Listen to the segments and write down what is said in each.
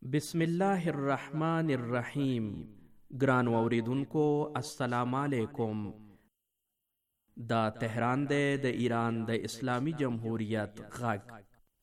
بسم الله الرحمن الرحیم. ګران اوریدونکو السلام علیکم. دا تهران دی د ایران د اسلامی جمهوریت غږ.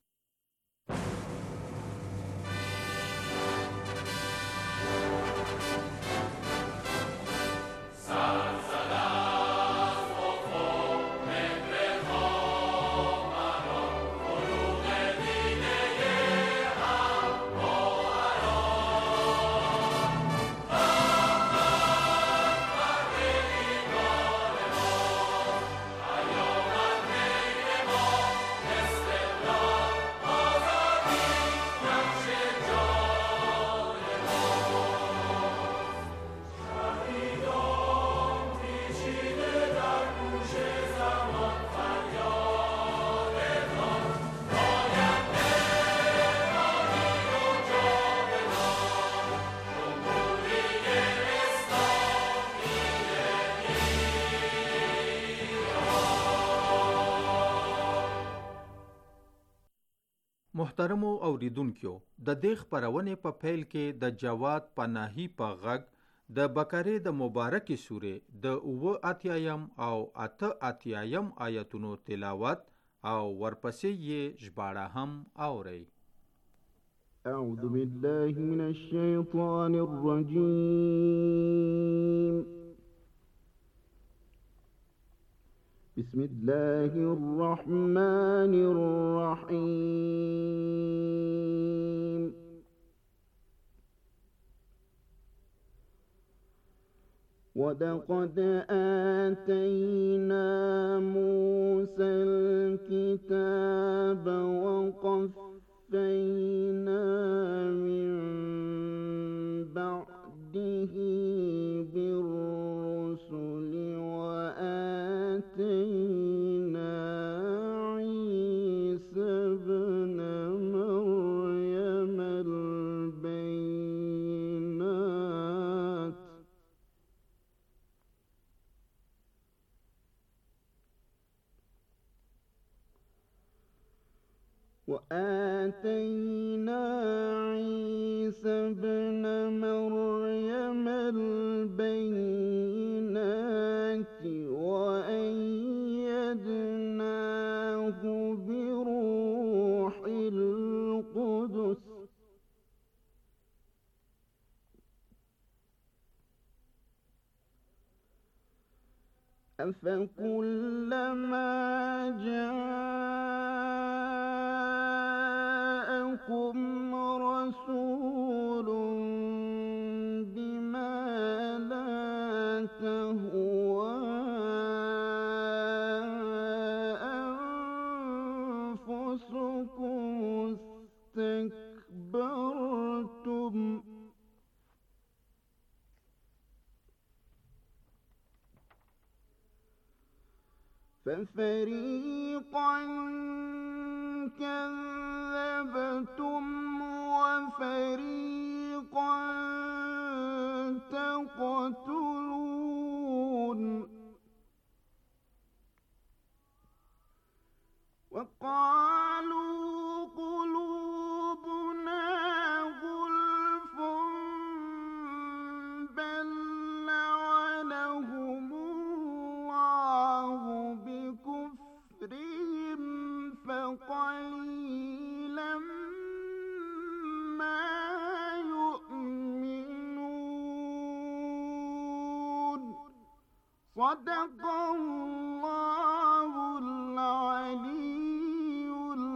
محترمو اوریدونکو، د دې خپرونې په پیل کې د جواد پناهي په غږ د بقرې د مبارکې سورې د 88 او 88 آیتونو تلاوت او ورپسې یې ژباړه هم اورئ. اعوذ بالله من الشیطان الرجیم. بسم الله الرحمن الرحيم. ولقد آتينا موسى الكتاب وقفينا من بعده بالرسل وآتينا عيسى ابن مريم البينات وأيدناه بروح القدس أفكلما جاءكم رسول بما لا تهوى أنفسكم استكبرتم ففريقا كذبتم وفريقا تقتلون. وقالوا قلوبنا غلف بل لعنهم الله بكفرهم فقليلا ما يؤمنون. صدق الله العلي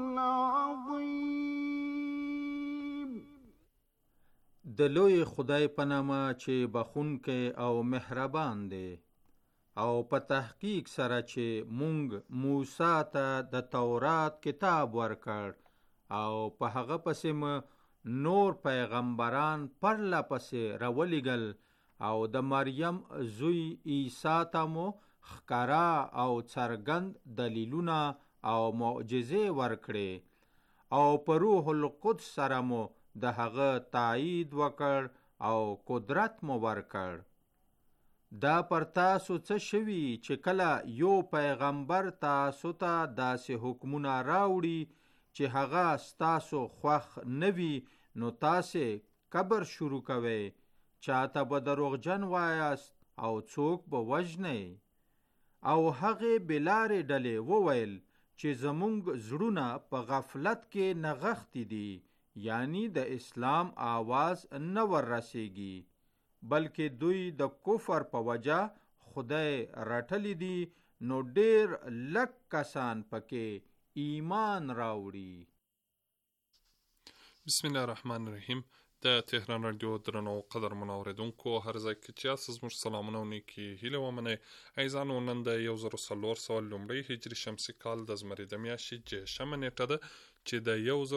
العظيم. د لوی خدای په نامه چې بخښونکی او مهربان دی، او په تحقیق سره چې مونږ موسی ته د تورات کتاب ورکړ او په هغه پسې نور پیغمبران پرله پسې راولېږل او د مریم زوی عیسی ته مو ښکاره او څرګند دلیلونه او معجزې ورکړې او په روح القدس سره مو د هغه تایید وکړ او قدرت مو ورکړ. دا پر تاسو څه شوي چې کله یو پیغمبر تاسو ته داسې حکمونه راوړي چې هغه ستاسو خوښ نه وي، نو تاسې کبر شروع کوئ، چاته به دروغجن وایاست او څوک به وژنئ. او هغې بېلارې ډلې وویل چې زموږ زړونه په غفلت کې نغښتي دي، یعنی د اسلام آواز نه وررسیږي، بلکې دوی د کفر په وجه خدای رټلی دي، نو ډیر لږ کسان پکې ایمان راوړي. بسم الله الرحمن الرحیم. د تهران رادیو درنو قدرمنو اوریدونکو هر ځای کې چې یاست زموږ سلامونه او نیکې هیلې ومنئ. عزیزانو، نن د 1400 لومړی هجري شمسي کال د زمري د میاشتې جشنمه نیټه ده چې د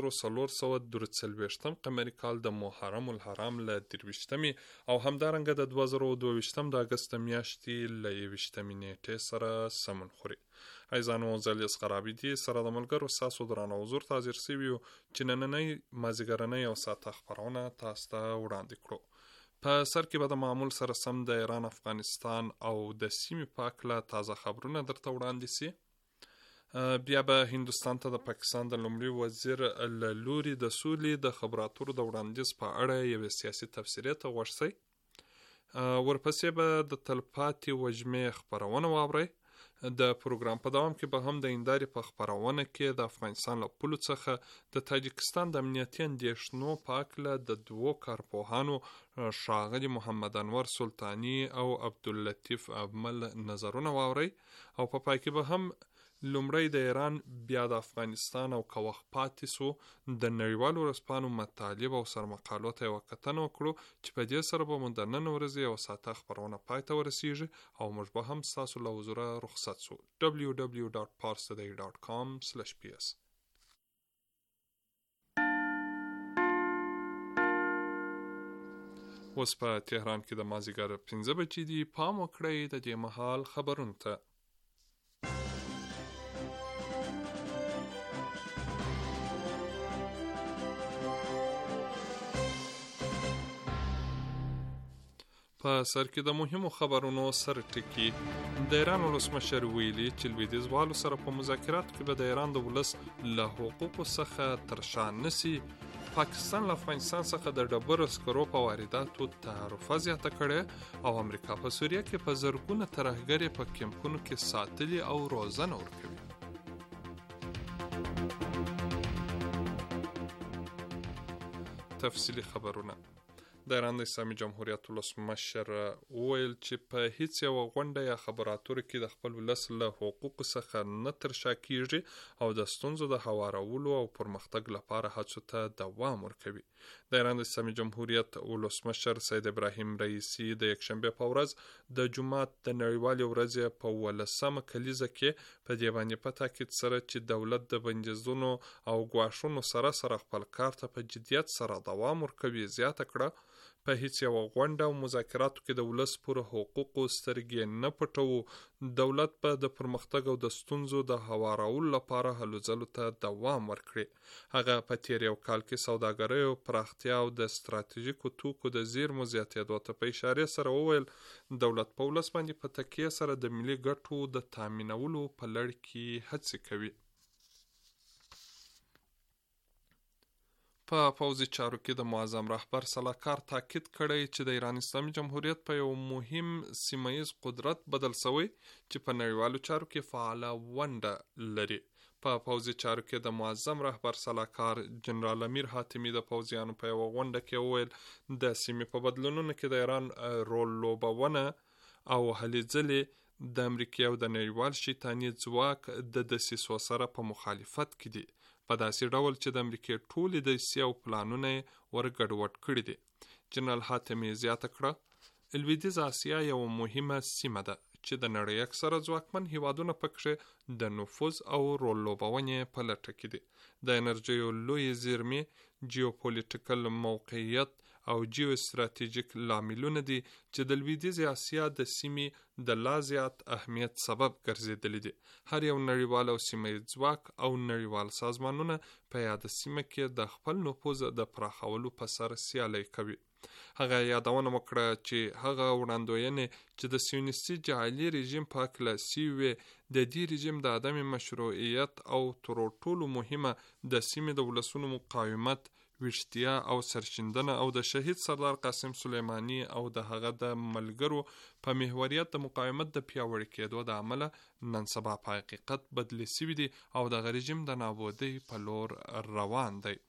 1443 قمري کال د محرم الحرام له 23 او همدارنګه د 2022 د اګست میاشتې له 21 نیټې سره سمون خوري. عزیزانو، زه اصغر عابدي سره د ملګرو ستاسو درانه حضور ته حاضر سوي یو چې نننۍ مازدیګرنۍ او ساعته خپرونه تاسو ته وړاندې کړو. په سر کې به د معمول سره سم د ایران، افغانستان او د سیمې په هکله تازه خبرونه درته وړاندې سي. بیا به هندوستان ته د پاکستان د لومړي وزیر له لوري د سولې د خبرو اترو د وړاندیز په اړه یوې سیاسي تبصرې ته غوږ شئ. ورپسې به د تلپاتې وږمې خپرونه واورئ. د پروګرام په دوام کې به هم د هندارې په خپرونه کې د افغانستان له پولو څخه د تاجکستان د امنیتي اندېښنو په هکله د دوو کارپوهانو ښاغلي محمد انور سلطاني او عبداللطیف اجمل نظرونه واورئ. او په پای کې به هم لومړی د ایران بیا د افغانستان او که وخت پاتې سو د نړیوالو ورځپاڼو مطالب او سرمقالو ته یوه کتنه وکړو چې په دې سره به مو د نن ورځې یوه ساعته خپرونه پای ته ورسیږي او موږ به هم ستاسو له حضوره رخصت سو. www.parstoday.com/ps. اوس په تهران کې د مازدیګر 5 بجې دي. پام وکړئ د دې مهال خبرونو ته. په سر کې د مهمو خبرونو سر ټکی. د ایران ولسمشر ویلي چې لویدیځوالو سره په مذاکراتو کې به د ایران د ولس له حقوقو څخه تر شا نسی. پاکستان له افغانستان څخه د ډبرو سکرو په وارداتو تعرفه زیاته کړې او امریکا په سوریه کې په زرګونه ترهګرې په کمپونو کې ساتلي او روزنه ورکوي. تفصیلی خبرونه. د ایران د اسلامي جمهوریت ولسمشر وویل چې په هیڅ یوه غونډه یا خبرو اترو کې د خپل ولس له حقوقو څخه نه تر شا کیږي او د ستونزو د هوارولو او پرمختګ لپاره هڅو ته دوام ورکوي. د ایران د اسلامي جمهوریت ولسمشر سید ابراهیم رئیسی د یکشنبې په ورځ د جمعات د نړیوالې ورځې په 18مه کلیزه کې په دې باندې په تاکید سره چې دولت د بندیزونو او ګواښونو سره خپل کار ته په جدیت سره دوام ورکوي زیاته کړه. په هیڅ یوه غونډه او مذاکراتو کې د ولس پر حقوقو سترګې نه پټوو. دولت به د پرمختګ او د ستونزو د هوارولو لپاره هلو ځلو ته دوام ورکړي. هغه په تیر یو کال کې سوداګریو پراختیا او د ستراتیژیکو توکو د زیرمو زیاتېدو ته په اشارې سره وویل دولت په ولس باندې په تکیه سره د ملي ګټو د تامینولو په لړ کې هڅې کوي. په پوځي چارو کې د معظم رهبر سلاکار تاکید کړی چې د ایران اسلامي جمهوریت په یو مهم سیمه‌ییز قدرت بدل شوی چې په نړیوالو چارو کې فعاله ونډه لري. په پوځي چارو کې د معظم رهبر سلاکار جنرال امیر حاتمي د پوځیانو په یوه غونډه کې وویل د سیمې په بدلونونو کې د ایران رول لوبونه او هلې ځلې د امریکا او د نړیوال شیطاني ځواک د دسیسو سره په مخالفت کې دي، په داسې ډول چې د امریکا ټولې دسیسې او پلانونه ورګډوډ کړي دي. جنرال حاتمي زیاته کړه لویدیځ اسیا یو مهمه سیمه ده چې د نړۍ اکثره ځواکمن هیوادونه پکې د نفوذ او رول لوبونې په لټه کې دي. د انرژیو لوی زیرمې، جیوپولیټیکل موقعیت او جیو استراتیژیک لاملونه دي چې د لویدیځ اسیا د سیمې د لا زیات اهمیت سبب ګرځېدلي دي. هر یو نړیوال او سیمه‌ییز ځواک او نړیوال سازمانونه په یاد سیمه کې د خپل نفوذ د پراخولو په سر سیالي کوي. هغه یادونه وکړه چې هغه وړاندوینې چې د سیونیستي جعلي رژیم په هکله سوي د دې رژیم د عدم مشروعیت او تر ټولو مهمه د سیمې د ولسونو مقاومت ویښتیا او سرشیندنه او د شهید سردار قاسم سلیمانی او د هغه د ملګرو په محوریت د مقاومت د پیاوړي کېدو د عمله نن سبا په حقیقت بدلی سوي دي او د رژیم د نابودۍ په لور روان دی.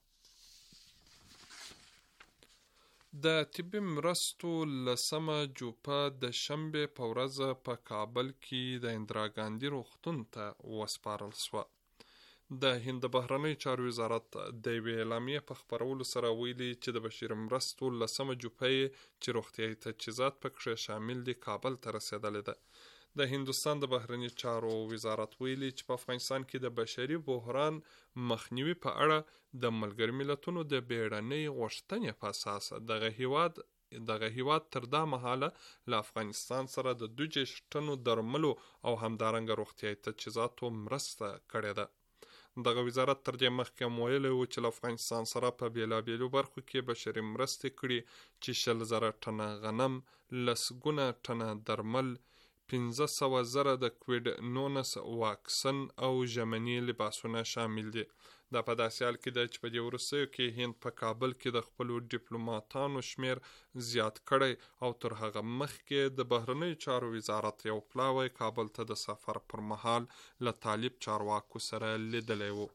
د طبي مرستو 10مه جوپه د شنبې په ورځ په کابل کې د اندرا ګاندي روغتون ته وسپارل شوه. د هند بهرنی چارو وزارت د یوې اعلامیې په خپرولو سره ویلي چې د بشري مرستو 10مه جوپه چې روغتیایي تجهیزات پکې شامل دي کابل ته رسیدلې ده. د هندوستان د بهرنی چارو وزارت ویلي چې په افغانستان کې د بشري بحران مخنیوي په اړه د ملګرو ملتونو د بیړنۍ غوښتنې په اساس دغه هیواد تر دا مهاله له افغانستان سره د 2 ټنو درملو او همدارنګه روغتیایي تجهیزاتو مرسته کړې ده. دغه وزارت تر دې مخکې ویلي و چې له افغانستان سره په بیلابیلو برخو کې بشري مرستې کړي چې 100,000 ټنه غنم، 10 ټنه درمل، 500,000 د کوویډ-19 واکسن او ژمني لباسونه شامل دي. دا په داسې حال کې ده چې په دې وروستیو کې هند په کابل کې د خپلو ډیپلوماتانو شمیر زیات کړی او تر هغه مخکې د بهرنیو چارو وزارت یو پلاوی کابل ته د سفر پر مهال له طالب چارواکو سره لیدلی و.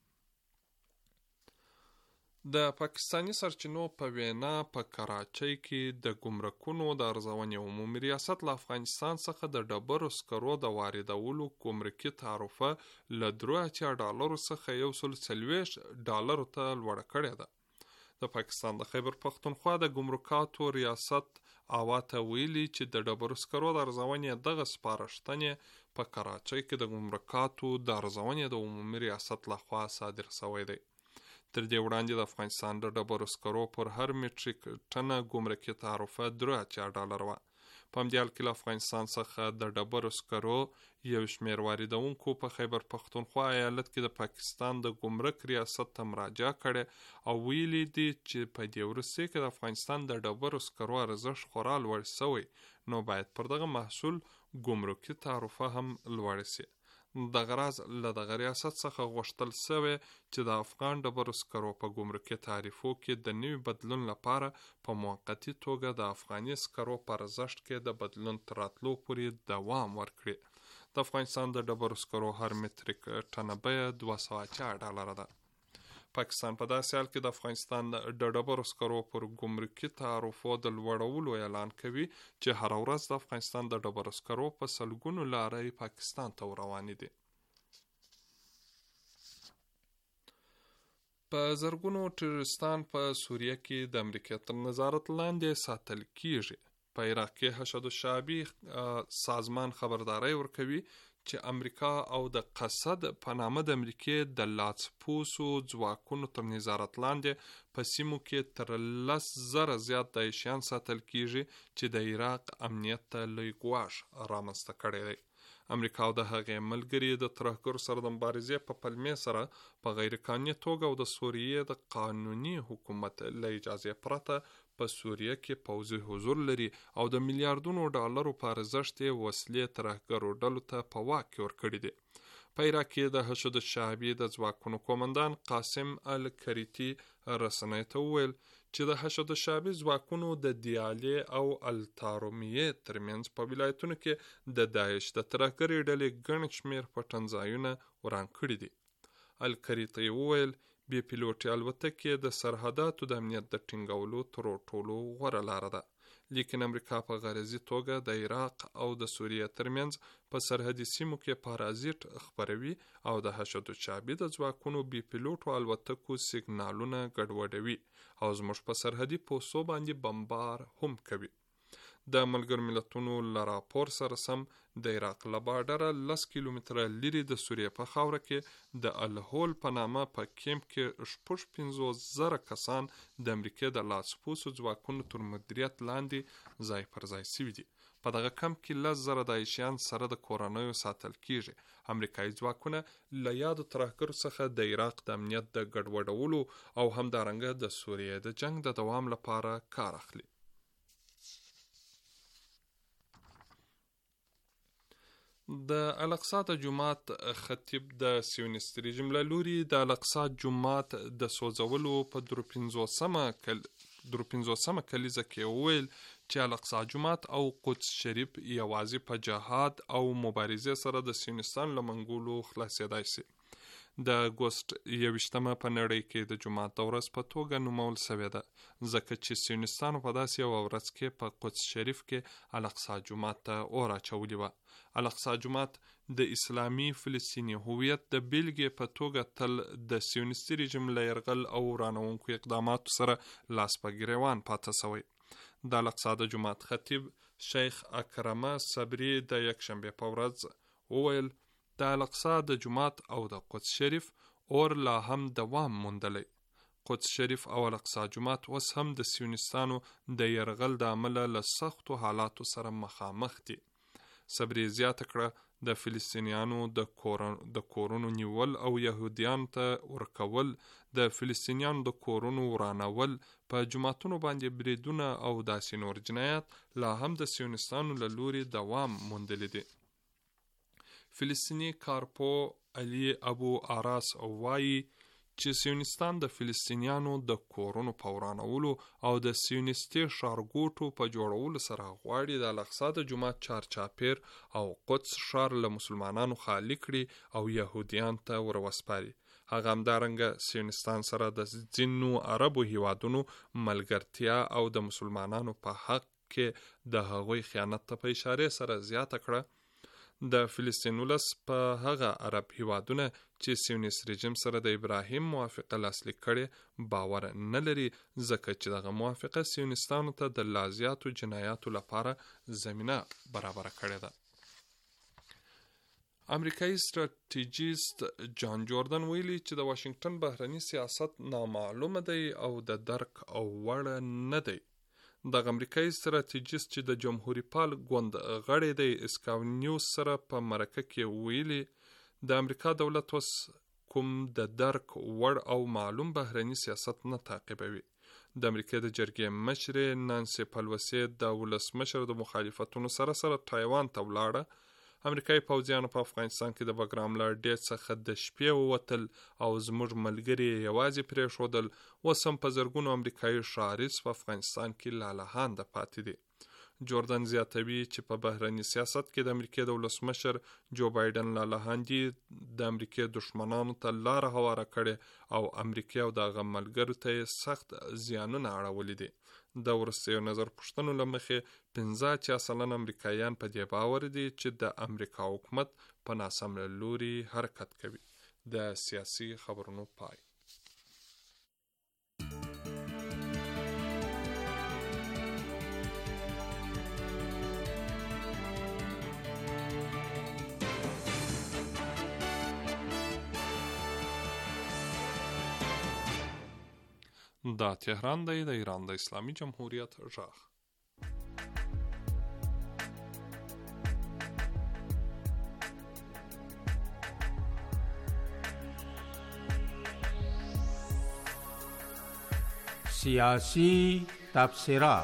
د پاکستاني سرچینو په وینا په کراچۍ کې د ګمرکونو د ارزونې عمومي ریاست له افغانستان څخه د ډبرو سکرو د واردولو ګمرکي تعرفه له $83 څخه $140 ته لوړه کړې ده. د پاکستان د خیبر پختونخوا د ګمرکاتو ریاست اواته ویلي چې د ډبرو سکرو د ارزونې دغه سپارښتنې په کراچۍ کې د ګمرکاتو د ارزونې د عمومي ریاست لخوا صادر شوی دی. تر دې وړاندې د افغانستان د ډبرو سکرو پر هر میټریک ټنه ګمرکي تعرفه $83 وه. په همدې حال کې له افغانستان څخه د ډبرو سکرو یو شمېر واردونکو په خیبر پختونخوا ایالت کې د پاکستان د ګمرک ریاست ته مراجعه کړې او ویلي دي چې په دې وروستیو کې د افغانستان د ډبرو سکرو ارزښت خورا لوړ شوی، نو باید پر دغه محصول ګمرکي تعرفه هم لوړه شي. دغه راز له دغه ریاست څخه غوښتل شوی چې د افغان ډبرو سکرو په ګمرکي تعرفو کې د نوي بدلون لپاره په موقتي توګه د افغاني سکرو په ارزښت کې د بدلون تر راتلو پورې دوام ورکړي. د افغانستان د ډبرو سکرو هر متریک ټنه بیه $280 ده. پاکستان په داسې حال کې د افغانستان د ډبرو سکرو پر ګمرکي تعرفو د لوړولو اعلان کوي چې هر ورځ د افغانستان د ډبرو سکرو په سلګونو لارې پاکستان ته روانې دي. په زرګونو ټروریستان په سوریه کې د امریکا تر نظارت لاندې ساتل کیږي. په عراق کې حشد الشعبي سازمان خبرداری ورکوي چې امریکا او د قصد په نامه د امریکې د لاسپوسو ځواکونو تر نظارت لاندې په سیمو کې تر 10,000 زیات داعشیان ساتل کیږي چې د عراق امنیت ته لوی ګواښ رامنځته کړی دی. امریکا او د هغې ملګري د ترهګرو سره د مبارزې په پلمې سره په غیر قانوني توګه او د سوریې د قانوني حکومت له اجازې پرته په سوریه کې پوځي حضور لري او د $ملیاردونو په ارزښت وسلې ترهګرو ډلو ته په واک کې ورکړي دي. په عراق کې د حشد الشعبي د ځواکونو قومندان قاسم الکریتی رسنۍ ته وویل چې د حشد الشعبي ځواکونو د دیالې او التارومیې ترمنځ په ولایتونو کې د داعش د ترهګرې ډلې ګڼ شمېر پټنځایونه وران کړي دي. الکریتی وویل بې پیلوټي الوتکې د سرحداتو د امنیت د ټینګولو تر ټولو غوره لاره ده. لیکن امریکا په غرضي توګه د عراق او د سوریې ترمنځ په سرحدي سیمو کې پارازیت خپروي او د حشد الشعبي د ځواکونو بې پیلوټو الوتکو سیګنالونه ګډوډوي او زموږ په سرحدي پوستو باندې بمبار هم کوي. د ملګرو ملتونو له راپور سره سم د عراق له بارډره 10 کیلومتره لرې د سوریې په خاوره کې د الهول په نامه په کیمپ کې 55,000 کسان د امریکې د لاسپوسو ځواکونو تر مدیریت لاندې ځای پر ځای شوي دي. په دغه کمپ کې 10,000 داعشیان سره د کورنیو ساتل کیږي. امریکایي ځواکونه له یادو ترهګرو څخه د عراق د امنیت د ګډوډولو او همدارنګه د سوریې د جنگ د دوام لپاره کار اخلي. د الاقصی د جومات خطیب د سیونیست رژیم له لوري د الاقصی جومات د سوځولو په 53مه کلیزه کې وویل چې الاقصی جومات او قدس شریف یوازې په جهاد او مبارزې سره د سیونیستانو له منګولو خلاصېدای شي. د اګوست 21 په نړۍ کې د جومات د ورځ په توګه نومول شوې ده، ځکه چې سیونیستانو په داسې یوه ورځ کې په قدس شریف کې الاقصی جومات ته اور اچولې وه. الاقصی جومات د اسلامي فلسطیني هویت د بیلګې په توګه تل د سیونیستي رژیم له یرغل او ورانوونکو اقداماتو سره لاس په ګریوان پاته شوی. د الاقصی د جومات خطیب شیخ اکرمه صبری د یکشنبې په ورځ وویل د الاقصی د جومات او د قدس شریف اور لا هم دوام موندلی. قدس شریف او الاقصی جومات اوس هم د سیونیستانو د یرغل د امله له سختو حالاتو سره مخامخ دي. صبری زیاته کړه د فلسطینیانو د کورونو نیول او یهودیانو ته ورکول، د فلسطینیانو د کورونو ورانول، په جوماتونو باندې بریدونه او داسې نور جنایات لا هم د سیونیستانو له لوري دوام موندلی دي. فلسطینی کارپو علی ابو آراس وایي چې سیونیستان د فلسطینیانو د کورونو په ورانولو او د سیونیستي ښارګوټو په جوړولو سره غواړي د الاقصی د جومات چارچاپیر او قدس ښار له مسلمانانو خالی کړي او یهودیان ته وروسپاري. هغه همدارنګه سیونیستان سره د ځینو عربو هیوادونو ملګرتیا او د مسلمانانو په حق کې د هغوی خیانت ته په اشارې سره زیاته کړه. د فلسطین ولس په هغه عرب هیوادونه چې سیونیست رژیم سره د ابراهیم موافقه لاسلیک کړي باور نه لري، ځکه چې دغه موافقه سیونیستانو ته د لا زیاتو جنایاتو لپاره زمینه برابره کړې ده. امریکایي ستراتیژیست جان جوردن ویلي چې د واشنگټن بهرني سیاست نامعلومه دی او د درک او وړ نه دی. د امریکایي ستراتیژیست چې د جمهوریت پال ګوند غړی دی اسکاو نیوز سره په مرکه کې ویلي د امریکا دولت اوس کوم د درک وړ او معلوم بهرني سیاست نه تعقیبوي. د امریکا د جرګې مشرې نانسی پلوسی د ولسمشر د مخالفتونو سره ټایوان ته ولاړه. امریکایي پوځیانو په افغانستان کې د بګرام له ډیټ څخه د شپې ووتل او زموږ ملګري یوازې پرېښودل. اوس هم په زرګونو امریکایي ښاریز په افغانستان کې لالهانده پاتې دي. جوردن زیاتوي چې په بهرني سیاست کې د امریکا د ولسمشر جو بایدن لالهاندي د امریکا دشمنانو ته لاره هواره کړې او امریکا او دغه ملګرو ته سخت زیانونه اړولي دي. د وروستیو نظر پوښتنو له مخې 85% امریکایان په دې باور دي چې د امریکا حکومت په ناسم لوري حرکت کوي. د سیاسي خبرونو پای. دا تهران دی د ایران د اسلامي جمهوریت غږ. سیاسی تبصره.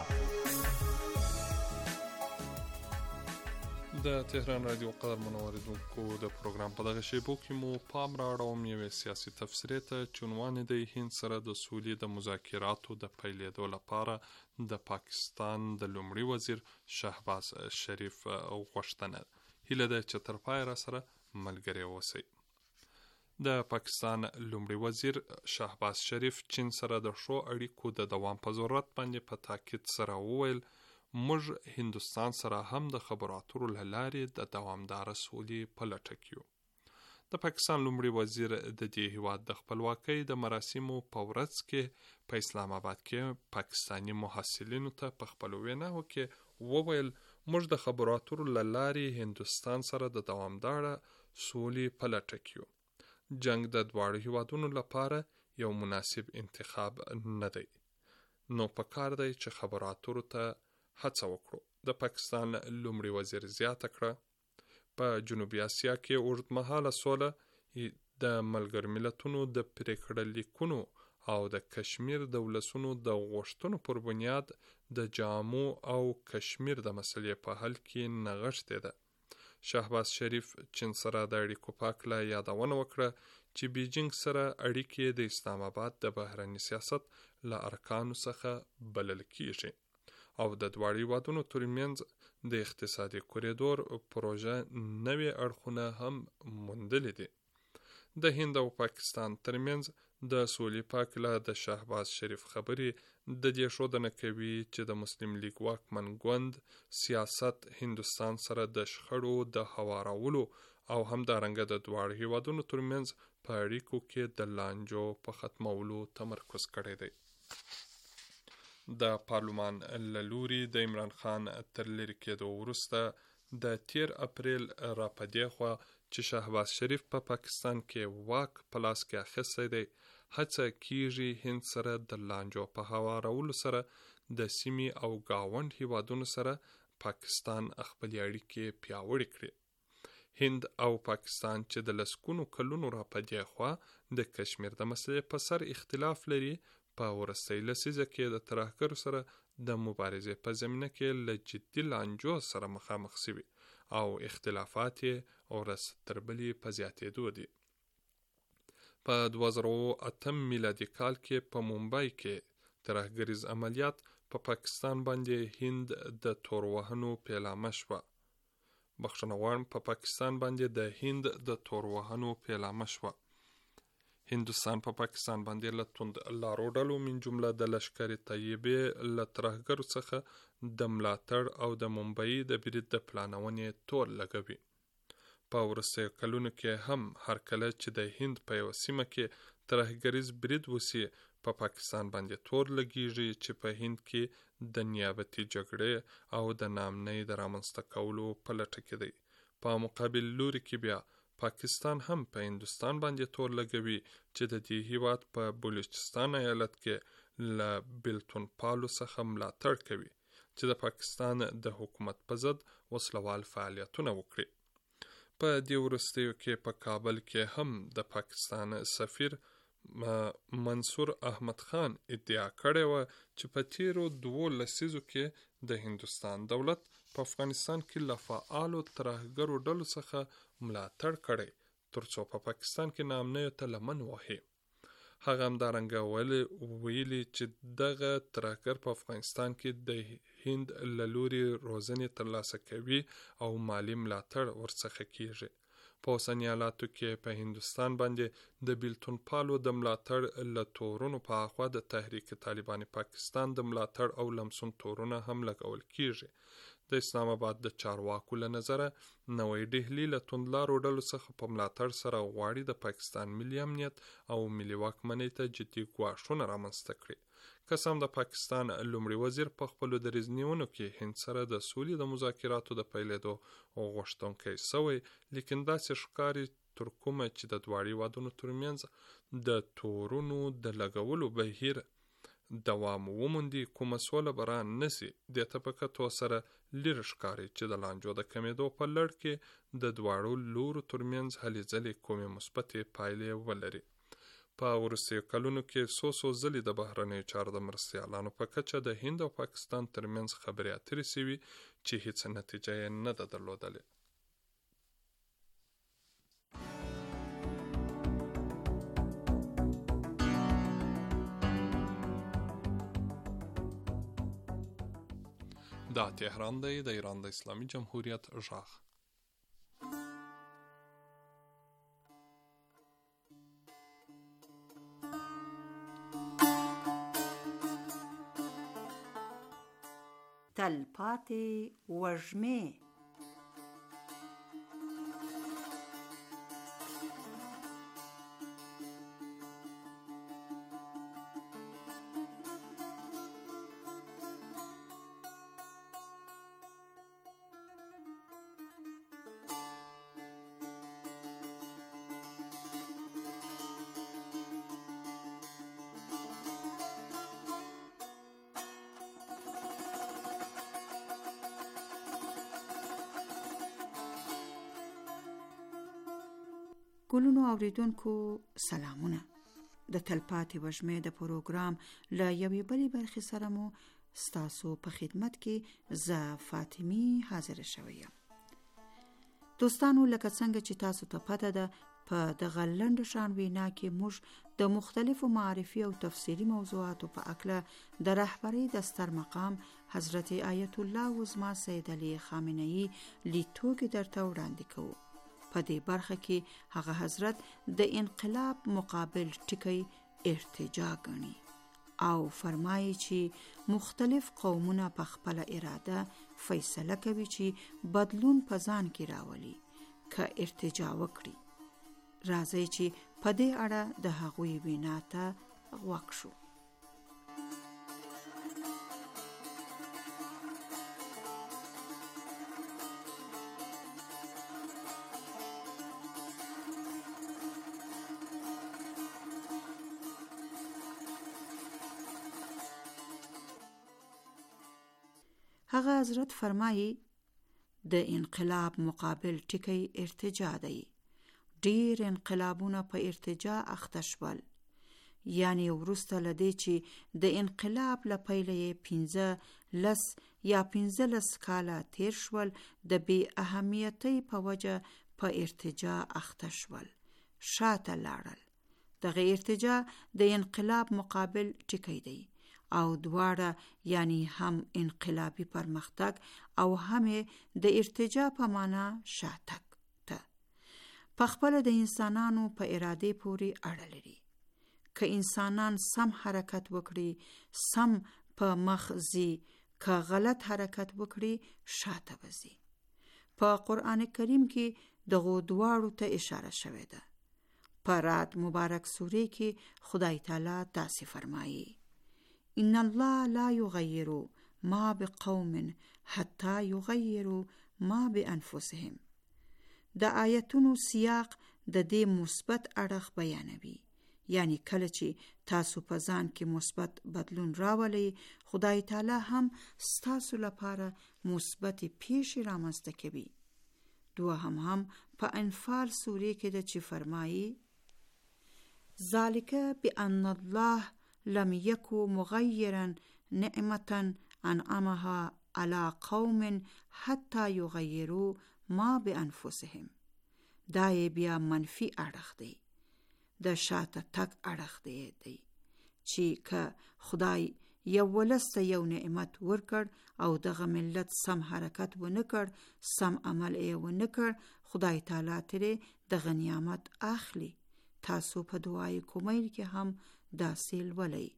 د تهران رادیو قدر منوریدونکو د پروګرام په دغه شیبو کې مو پام راړوم یوې سیاسي تفسیرې ته چې عنوان دی هند سره د سولې د مذاکراتو د پیلېدو لپاره د پاکستان د لومړي وزیر شهباز شریف غوښتنه. هیله ده چې تر پایه را سره ملګری اوسئ. د پاکستان لومړي وزیر شهباز شریف چین سره د ښو اړیکو د دوام په ضرورت باندې په تاکید سره وویل موږ هندوستان سره هم د خبرو اترو له لارې د دوامداره سولې په لټه کې یو. د پاکستان لومړي وزیر د دې هیواد د خپلواکۍ د مراسمو په ورځ کې په اسلام آباد کې پاکستاني محصلینو ته په خپلو ویناوو کې وویل موږ د خبرو اترو له لارې هندوستان سره د دوامداره سولې په لټه کې یو. جنگ د دواړو هیوادونو لپاره یو مناسب انتخاب نه دی، نو پکار دی چې خبرو اترو ته هڅه وکړو. د پاکستان لومړي وزیر زیاته کړه په جنوبي اسیا کې اوږدمهاله سوله د ملګرو ملتونو د پریکړه لیکونو او د کشمیر د ولسونو د غوښتنو پر بنیاد د جامو او کشمیر د مسلې په حل کې نغښتې ده. شهباز شریف چین سره د اړیکو په هکله یادونه وکړه چې بیجینګ سره اړیکې د اسلام آباد د بهرني سیاست له ارکانو څخه بلل کیږي او د دواړو هیوادونو ترمنځ د اقتصادي کوریدور پروژه نوې اړخونه هم موندلې دي. د هند او پاکستان ترمنځ د سولې په هکله د شهباز شریف خبرې د دې ښودنه کوي چې د مسلم لیگ واکمن ګوند سیاست هندوستان سره د شخړو د هوارولو او همدارنګه د دواړو هیوادونو ترمنځ په اړیکو کې د لانجو په ختمولو تمرکز کړی دی. د پارلمان له لوري د عمران خان تر لرې کېدو وروسته د 13 اپریل را په دې خوا چې شهباز شریف په پاکستان کې واک په لاس کې اخیستی دی، هڅه کیږي هند سره د لانجو په هوارولو سره د سیمې او ګاونډ هیوادونو سره پاکستان خپلې اړیکې پیاوړې کړي. هند او پاکستان چې د لسګونو کلونو را په دې خوا د کشمیر د مسلې په سر اختلاف لري، په وروستۍ لسیزه کې د ترهګرو سره د مبارزې په زمینه کې له جدي لانجو سره مخامخ شوي او اختلافات یې ورځ تر بلې په زیاتېدو دي. په 2008 میلادي کال کې په مومبای کې ترهګریز عملیات په پاکستان باندې هند د تور وهنو پیلامه شوه. په پاکستان باندې د هند د تور وهنو پیلامه شوه. هندوستان په پاکستان باندې له توند لارو ډلو من جمله د لشکر طیبې له ترهګرو څخه د ملاتړ او د ممبئی د برید د پلانونې تور لګوي. په وروستیو کلونو کې هم هر کله چې د هند په یوه سیمه کې ترهګریز برید وسي، په پاکستان باندې تور لګیږي چې په هند کې د نیابتي جګړې او د ناامنۍ د رامنځته کولو په لټه کې دی. په مقابل لوري کې بیا پاکستان هم په هندوستان باندې تور لګوي چې د دې هیواد په بلوچستان ایالت کې له بیلتون پالو څخه ملاتړ کوي چې د پاکستان د حکومت په ضد وسلوال فعالیتونه وکړي. په دې وروستیو کې په کابل کې هم د پاکستان سفیر منصور احمد خان ادعا کړې وه چې په تیرو 2 لسیزو کې د هندوستان دولت په افغانستان کې له فعالو ترهګرو ډلو څخه ملاتړ کړی ترڅو په پاکستان کې ناامنیو ته لمن وهي. هغه همدارنګه ویلي چې دغه ترهګر په افغانستان کې د هند له لوري روزنې ترلاسه کوي او مالی ملاتړ ورڅخه کیږي. په اوسني حالاتو کې په هندوستان باندې د بیلتون پالو د ملاتړ له تورونو په اخوا د تحریک طالبان پاکستان د ملاتړ او لمسون تورونه هم لګول کیږي. د اسلام آباد د چارواکو له نظره نوی ډهلی له توندلارو ډلو څخه په ملاتړ سره غواړي د پاکستان ملي امنیت او ملي واکمنۍ ته جدي ګواښونه رامنځته کړي. قسم د پاکستان لومړي وزیر په خپلو دریځنیونو کې هند سره د سولې د مذاکراتو د پیلېدو غوښتونکی سوی، لیکن داسې ښکاري تر کومه چې د دواړو هیوادونو ترمنځ د تورونو د لګولو بهیر دوام وموندي، کومه سوله به را نشي. دې ته په کتو سره لرې ښکاري چې د لانجو د کمېدو په لړ کې د دواړو لورو ترمنځ هلې ځلې کومې مثبتې پایلې ولري. په وروستیو کلونو کې څو ځلې د بهرنیو چارو د مرستیالانو په کچه د هند او پاکستان ترمنځ خبرې اترې شوي چې هیڅ نتیجه یې نه ده درلودلې. دا تهران دی، د ایران د اسلامي جمهوریت غږ. تلپاتې وږمې ګلونو اوریدونکو سلامونه. د تلپاتې وږمې د پروګرام له یوې بلې برخې سره مو ستاسو په خدمت کې زه فاطمی حاضر شوی یم. دوستانو، لکه څنګه چې تاسو ته پته ده، په دغه لنډ شان وینا کې موږ د مختلفو معرفي او تفسیری موضوعاتو په اړه د رهبری د ستر مقام حضرت آیت الله عظما سید علی خامنه‌ای لیدلوري درته وړاندې کوو. په دې برخه کې هغه حضرت د انقلاب مقابل ټکی ارتجاع ګڼي او فرمایي چې مختلف قومونه په خپل اراده فیصله کوي چې بدلون په ځان کې راولي که ارتجاع وکړي. راځي چې په دې اړه د هغوی وینا ته غوږ شو. هغه حضرت فرمایي د انقلاب مقابل ټکی ارتجاع دی. ډیر انقلابونه په ارتجاع اخته شول، یعنی وروسته لدې چې د انقلاب له پیله 15 کاله تیر شول، د بې اهمیتۍ په وجه په ارتجاع اخته شول، شاته لاړل. دغه ارتجاع د انقلاب مقابل ټکی دی او دواړه یعنی هم انقلابی پرمختګ او هم د ارتجاع په معنا شاتګ ته په خپل د انسانانو په اراده پورې اړه لري. که انسانان سم حرکت وکړي سم په مخ ځي، که غلط حرکت وکړي شاته وځي. په قرآن کریم کې دغه دواړو ته اشاره شوې ده. په رعد مبارک سورې کې خدای تعالی داسې فرمایي: ان الله لا یغیر ما بقوم حتی یغیروا ما بانفسهم. د آیتونو سیاق د دې مثبت اړخ بیانوي، یعنی کله چې تاسو په ځان کې مثبت بدلون راولئ، خدای تعالی هم ستاسو لپاره مثبت پیښې رامنځته کوي. دوهم هم په انفال سورې کې ده چې فرمایي: ذالک بأن الله لم یکو مغیرا نعمة انعمها علی قوم حتی یغیروا ما بانفسهم. دا بیا منفی اړخ دی، د شاته تک اړخ دی چې که خدای یو ولسته یو نعمت ورکړ او دغه ملت سم حرکت ونه کړ، سم عمل یې ونه کړ، خدای تعالی ترې دغه نعمت اخلي. تاسو په دعای کومیل کې هم داسې ولئ: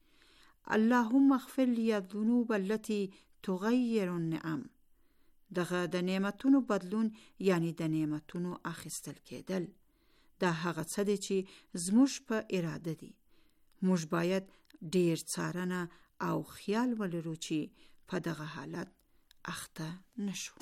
اللهم اغفر لي الذنوب التي تغير النعم. دغه د نعمتونو بدلون یعنی د نعمتونو اخیستل کېدل، دا هغه څه دی چې زموږ په اراده دي. موږ باید ډیر څارنه او خیال ولرو چې په دغه حالت اخته نشو.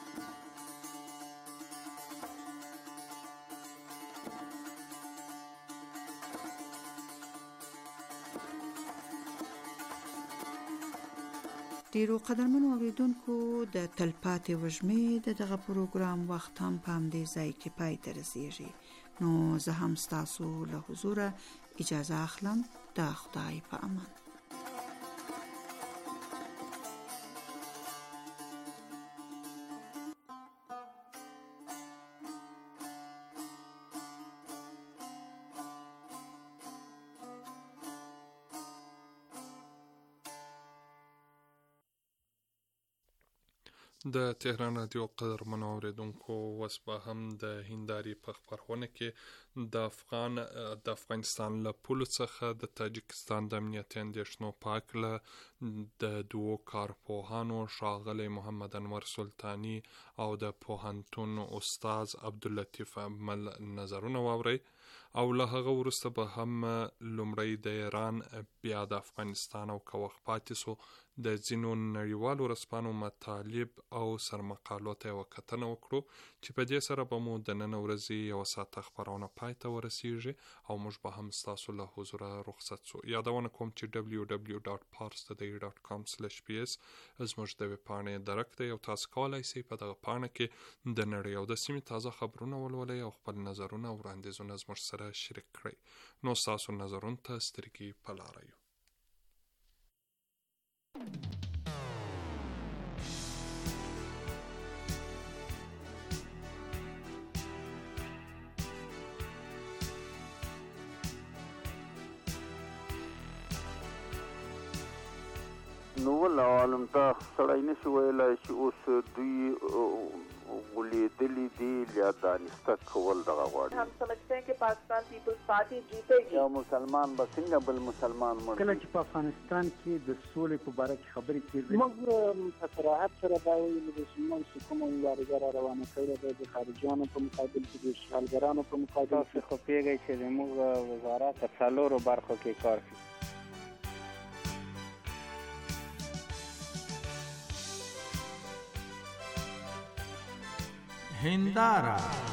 ډیرو قدرمنو اوریدونکو، د تلپاتې وژمې دغه پروګرام وخت هم په همدې ځای کې پای ته رسیږي. نو زه هم ستاسو له حضوره اجازه اخلم. د خدای په امان. د تهران رادیو قدرمنو اوریدونکو، اوس به هم د هندارې په خپرونه کې د افغانستان له پولو څخه د تاجکستان د امنیتي اندېښنو په هکله د دوو کارپوهانو ښاغلی محمد انور سلطاني او د پوهنتون استاد عبداللطیف امل نظرونه واورئ، او له هغه وروسته به هم لومړی د ایران بیا د افغانستان او که وخت پاتې سو د ځینو نړیوالو ورځپاڼو مطالب او سرمقالو ته یوه کتنه وکړو، چې په دې سره به مو د نن ورځې یوه ساعته خپرونه پای ته ورسیږي او موږ به هم ستاسو له حضوره رخصت سو. یادونه کوم چې www.parstoday.com/ps زموږ د ویبپاڼې درک دی او تاسو کولی شئ په دغه پاڼه کې د نړۍ او د سیمې تازه خبرونه ولولئ او خپل نظرونه او وړاندیزونه زموږ سره شریک کړئ. نو ستاسو نظرونو ته سترګې په لاره یو. د نو ولعالم ته سړی نشي ویلی چې اوس دوی غولیدلی دي یا دانسته کول دغه غواړي. हम समझते हैं कि पाकिस्तान पीपल्स पार्टी जीतेगी. یو مسلمان به څنګه بل مسلمان مړ کله چې په افغانستان کې د سولې په باره کې خبرې کېږي، موږ په صراحت سره دا ویلي ده چې موږ چې کومه مبارزه را روانه کړې ده د خارجیانو په مقابل کې، د اشغالګرانو په مقابل کې. تاسو خو پوهېږئ چې زموږ وزارت په څلورو برخو کې کار کوي. هنداره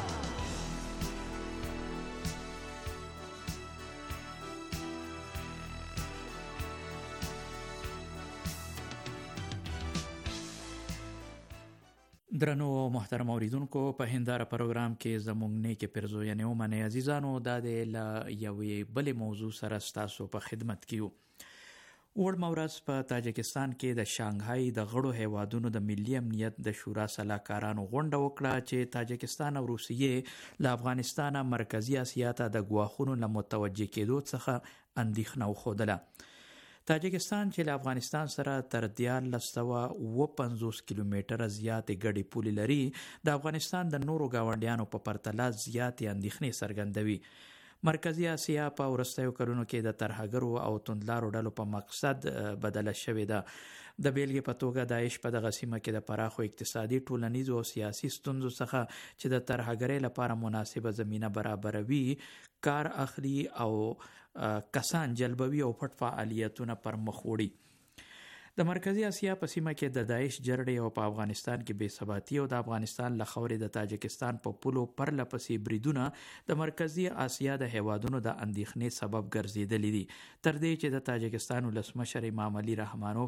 درنو محترم اوریدونکو، په هنداره پروګرام کې زموږ نیکه پرزو یعنی ومنه عزیزانو د یوې بلې موضوع سره ستاسو په خدمت کې یو. وړمه ورځ په تاجکستان کې د شانګهای د غړو هیوادونو د ملي امنیت د شورا سلاکارانو غونډه وکړه چې تاجکستان او روسیې له افغانستان مرکزی اسیا ته د ګواښونو له متوجه کېدو څخه اندېښنه وښودله. تاجکستان چې له افغانستان سره تر 1350 کیلومتره زیاتې ګډې پولې لري، د افغانستان د نورو ګاونډیانو په پرتله زیاتې اندېښنې څرګندوي. مرکزی اسیا په وروستیو کلونو کې د ترهګرو او توندلارو ډلو په مقصد بدله شوې ده. د بیلګې په توګه داعش په دغه سیمه کې د پراخو اقتصادي، ټولنیزو او سیاسي ستونزو څخه چې د ترهګرۍ لپاره مناسبه زمینه برابروي کار اخلي او کسان جلبوي او پټ فعالیتونه پر مخ وړي. د مرکزی اسیا په سیمه کې د داعش جرړې او په افغانستان کې بې ثباتي او د افغانستان له خاورې د تاجکستان په پولو پرله پسې بریدونه د مرکزی اسیا د هیوادونو د اندېښنې سبب ګرځېدلي دي، تر دې چې د تاجکستان ولسمشر امام علي رحمان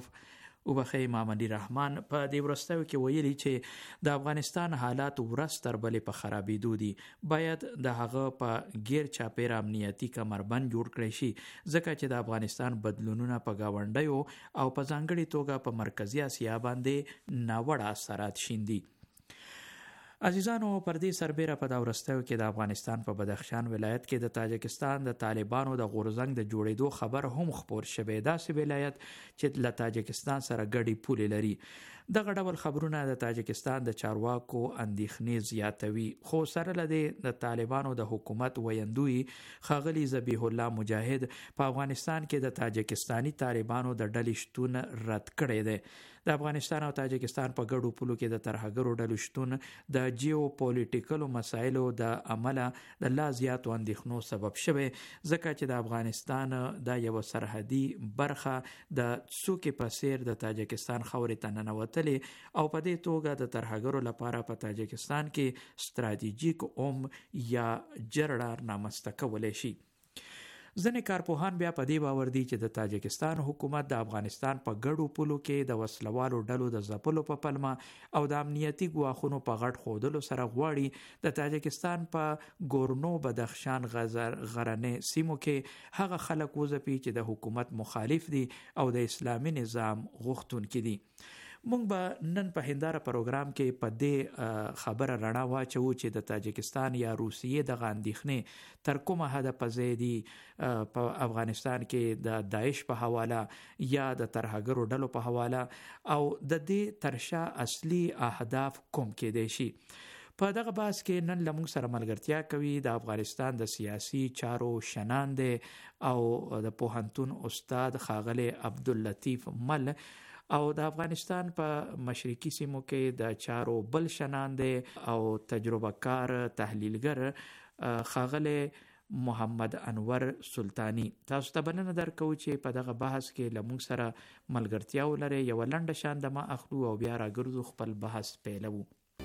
په دې وروستیو کې ویلي چې د افغانستان حالات ورځ تر بلې په خرابېدو دي، باید د هغه په غیر چاپېره امنیتي کمربند جوړ کړی شي، ځکه چې د افغانستان بدلونونه په ګاونډیو او په ځانګړې توګه په مرکزی اسیا باندې ناوړه اثرات شیندي. عزیزانو، پر دې سربیره په دا وروستیو کې د افغانستان په بدخشان ولایت کې د تاجکستان د طالبانو د غورځنګ د جوړېدو خبر هم خپور شوی. داسې ولایت چې له تاجکستان سره ګډې پولې لري. دغه ډول خبرونه د تاجکستان د چارواکو اندېښنې زیاتوي. خو سره له دې د طالبانو د حکومت ویندوی ښاغلي ذبیح الله مجاهد په افغانستان کې د تاجکستاني طالبانو د ډلې شتون رد کړی دی. د افغانستان او تاجکستان په ګډو پولو کې د ترهګرو ډلو شتون د جیو پولیټیکلو مسایلو د عمله د لا زیاتو اندېښنو سبب شوی، ځکه چې د افغانستان د یو سرحدي برخه د څوکې په څیر د تاجکستان خاورې ته ننوتلې او په دې توګه د ترهګرو لپاره په تاجکستان کې ستراتیژیک یا جرړه رامنځته کولی شي. ځینې کارپوهان بیا په دې باور دي چې د تاجکستان حکومت د افغانستان په ګډو پولو کې د وسلوالو ډلو د ځپلو په پلمه او د امنیتي ګواښونو په غټ ښودلو سره غواړي د تاجکستان په ګورنو بدخشان غرنۍ سیمو کې هغه خلک وځپي چې د حکومت مخالف دي او د اسلامي نظام غوښتونکي دي. مونږ به نن په هنداره پروګرام کې په دې خبره رڼا واچو چې د تاجکستان یا روسیې دغه اندېښنې تر کومه حده په ځای دي په افغانستان کې د داعش په حواله یا د ترهګرو ډلو په حواله او د دې ترشا اصلي اهداف کوم کېدای شي. په دغه بحث کې نن له موږ سره ملګرتیا کوي د افغانستان د سیاسي چارو شناند او د پوهنتون استاد ښاغلی عبداللطیف مل او د افغانستان په مشرقي سیمو کې د چارو بل شناند او تجربه کار تحلیلګر ښاغلی محمد انور سلطانی. تاسو ته بلنه درکوو چې په دغه بحث کې له موږ سره ملګرتیا ولرئ. یوه لنډه شاندمه اخلو او بیا راګرځو خپل بحث پیلوو.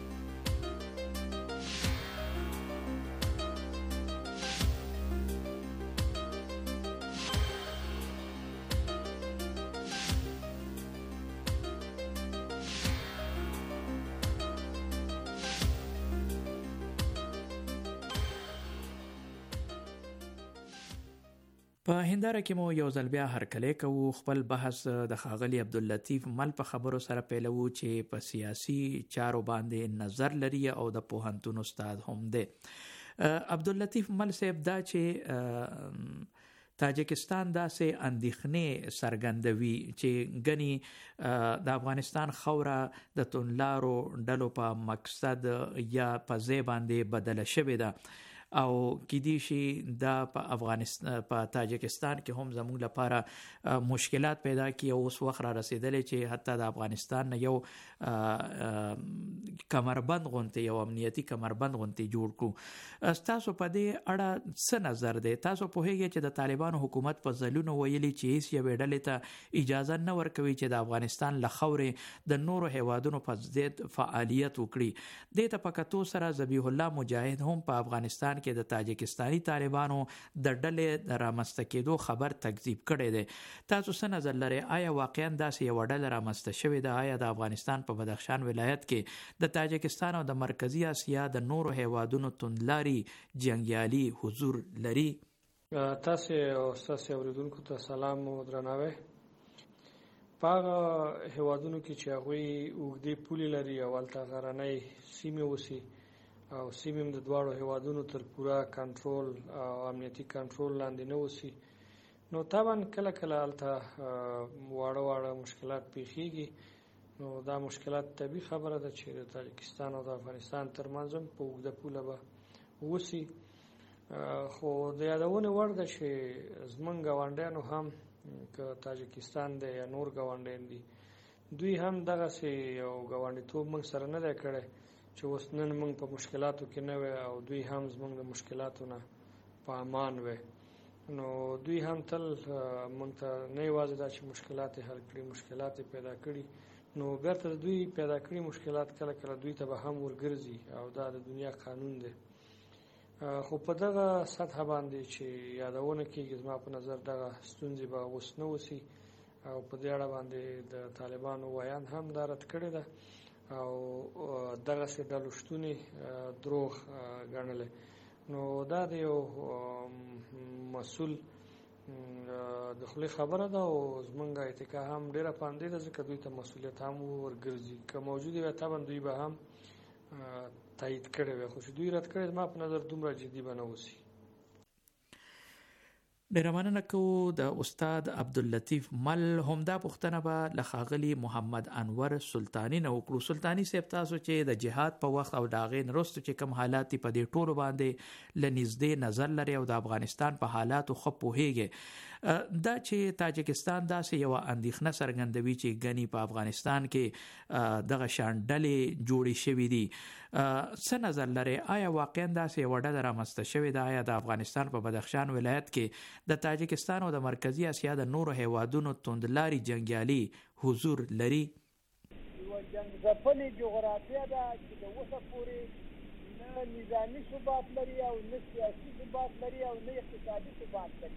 په هنداره کې مو یو ځل بیا هرکلی کوو. خپل بحث د ښاغلي عبداللطیف مل په خبرو سره پیلوو چې په سیاسي چارو باندې نظر لري او د پوهنتون استاد هم دی. عبداللطیف مل صاحب، دا چې تاجکستان داسې اندېښنې څرګندوي چې ګني د افغانستان خوره د توندلارو ډلو په مقصد یا په ځای باندې بدله شوې ده او کېدای شي دا په افغانستان په تاجکستان کې هم زموږ لپاره مشکلات پیدا کړي او اوس وخت را رسیدلی چې حتی د افغانستان نه یو کمربند غونډې یو امنیتي کمربند غونډې جوړ کړو. تاسو په دې اړه څه نظر دی؟ تاسو پوهیږئ چې د طالبانو حکومت په ځلونو ویلي چې هیڅ یوې ډلې ته اجازه نه ورکوي چې د افغانستان له خاورې د نورو هیوادونو په ضد فعالیت وکړي. دې ته په کتو سره ذبیح الله مجاهد هم په افغانستان کې د تاجکستاني طالبانو د ډلې د رامنځته کېدو خبر تکذیب کړی دی. تاسو څه نظر لرئ؟ آیا واقعا داسې یوه ډله رامنځته شوې ده؟ آیا د افغانستان په بدخشان ولایت کې د تاجکستان او د مرکزي اسیا د نورو هیوادونو توندلاري جنګیالي حضور لري؟ تاسو او تاسو اوریدونکو ته سلام او درناوی. په هغه هیوادونو کې چې هغوی اوږدې پولې لري او هلته غرنۍ سیمې اوسي او سیمې د دواړو هیوادونو تر پوره کنټرول او امنیتي کنټرول لاندې نه اوسي، نو طبعا کله کله هلته واړه مشکلات پیښیږي. نو دا مشکلات طبیعي خبره ده چې د تاجکستان او د افغانستان ترمنځ هم په اوږده پوله به اوسي. خو د یادونې وړ ده چې زموږ ګاونډیانو هم که تاجکستان دی یا نور ګاونډیان دي، دوی هم دغسې یو ګاونډیتوب موږ سره نه دی کړی چې اوس نن موږ په مشکلاتو کې نه وی او دوی هم زموږ د مشکلاتو نه په امان وی. نو دوی هم تل موږ ته نه یوازې دا چې مشکلات حل کړي، مشکلات پیدا کړي، نو بیرته د دوی پیدا کړي مشکلات کله کله دوی ته به هم ورګرځي او دا د دنیا قانون دی. خو په دغه سطح باندې چې یادونه کېږي زما په نظر دغه ستونزې به اوس نه اوسي او په دې اړه باندې د طالبانو ویان هم دا رد کړې ده او دغسې ډلو شتونې دروغ ګڼلی. نو دا د یو مسؤل د خولې خبره ده او زمونږ اتکا هم ډېره په همدې ده ځکه دوی ته مسؤلیت هم ورګرځي. که موجود وي طبعا دوی به هم تایید کړی وي، خو چې دوی رد کړی زما په نظر دومره جدي به نه اوسي. ډیره مننه کوو د استاد عبداللطیف مل. همدا پوښتنه به له ښاغلي محمد انور سلطاني نه وکړو. سلطاني صاحب، تاسو چې د جهاد په وخت او د هغې نه وروسته چې کوم حالات دي په دې ټولو باندې له نږدې نظر لري او د افغانستان په حالاتو ښه پوهیږئ، دا چې تاجکستان داسې یوه اندېښنه څرګندوي چې ګنې په افغانستان کې دغه شان ډلې جوړې شوي دي، څه نظر لرئ؟ آیا واقعا داسې یوه ډله رامنځته شوې ده؟ آیا د افغانستان په بدخشان ولایت کې د تاجکستان او د مرکزي اسیا د نورو هیوادونو توندلاري جنګیالي حضور لري؟ یوه جنګ جغرافیه ده چې د اوسه پورې نه نظامي ثبات لري او نه سیاسي ثبات لري او نه اقتصادي ثبات لري.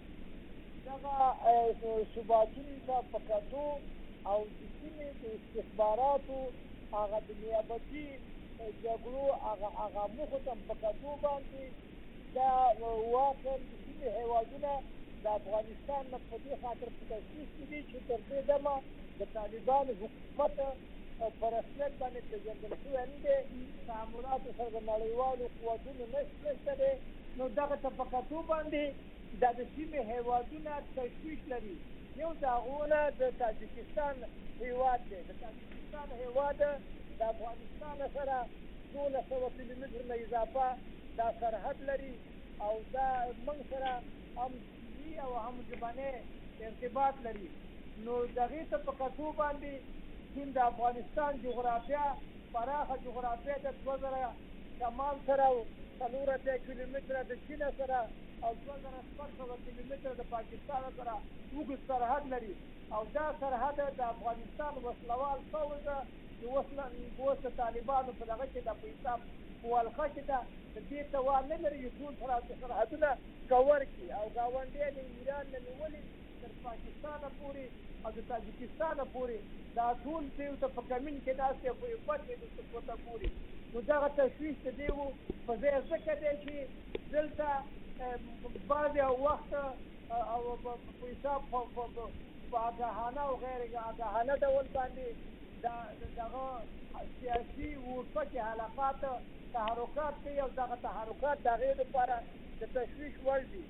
دغه ثباتونو ته په کتو او د سیمې د استخباراتو هغه د نیابتي جګړو هغه موخو ته په کتو باندې دا واقعا د سیمې هیوادونه د افغانستان نه په دې خاطر په تشخیص کې دي چې تر دې دمه د طالبانو حکومت په رسمیت باندې پېژندل شوی نه دی، تعاملاتو سره د نړیوالو قوتونو نشته دی. نو دغه ته په کتو باندې دا د سیمې هیوادونه تشویش لري. یو د هغو نه د تاجکستان هیواد دی. د تاجکستان هیواد د افغانستان سره 1600 کیلومتر نه اضافه دا سرحد لري او دا موږ سره هم سیمي او هم ژبنی ارتباط لري. نو د هغې ته په کتو باندې چین د افغانستان جغرافیه پراخه جغرافیه د 2000 شمال سره 4 کیلومتره د چین سره او 2400 کیلومتره د پاکستان سره اوږد سرحد لري او دا سرحد د افغانستان وسلوال پوځ چې اوس طالبانو په دغه کې د په حساب په ولخه کې ده د دې توان نه لري چې ټول سرحدونه کور کړي او ګاونډیان یې ایران نه نیولي تر پاکستانه پورې او د تاجکستانه پورې دا ټول دوی ته په کمین کې ناست دی په یو پټ دی د سپوته پورې. نو دغه تشویش ته دی و په ځای ځکه دی چې دلته بعضې وخت او په حساب په آګاهانه او غیر آګاهانه ډول باندې دغه سیاسي ورپکې حلقات تحرکات کوي او دغه تحرکات د هغې لپاره د تشویش وړ دي.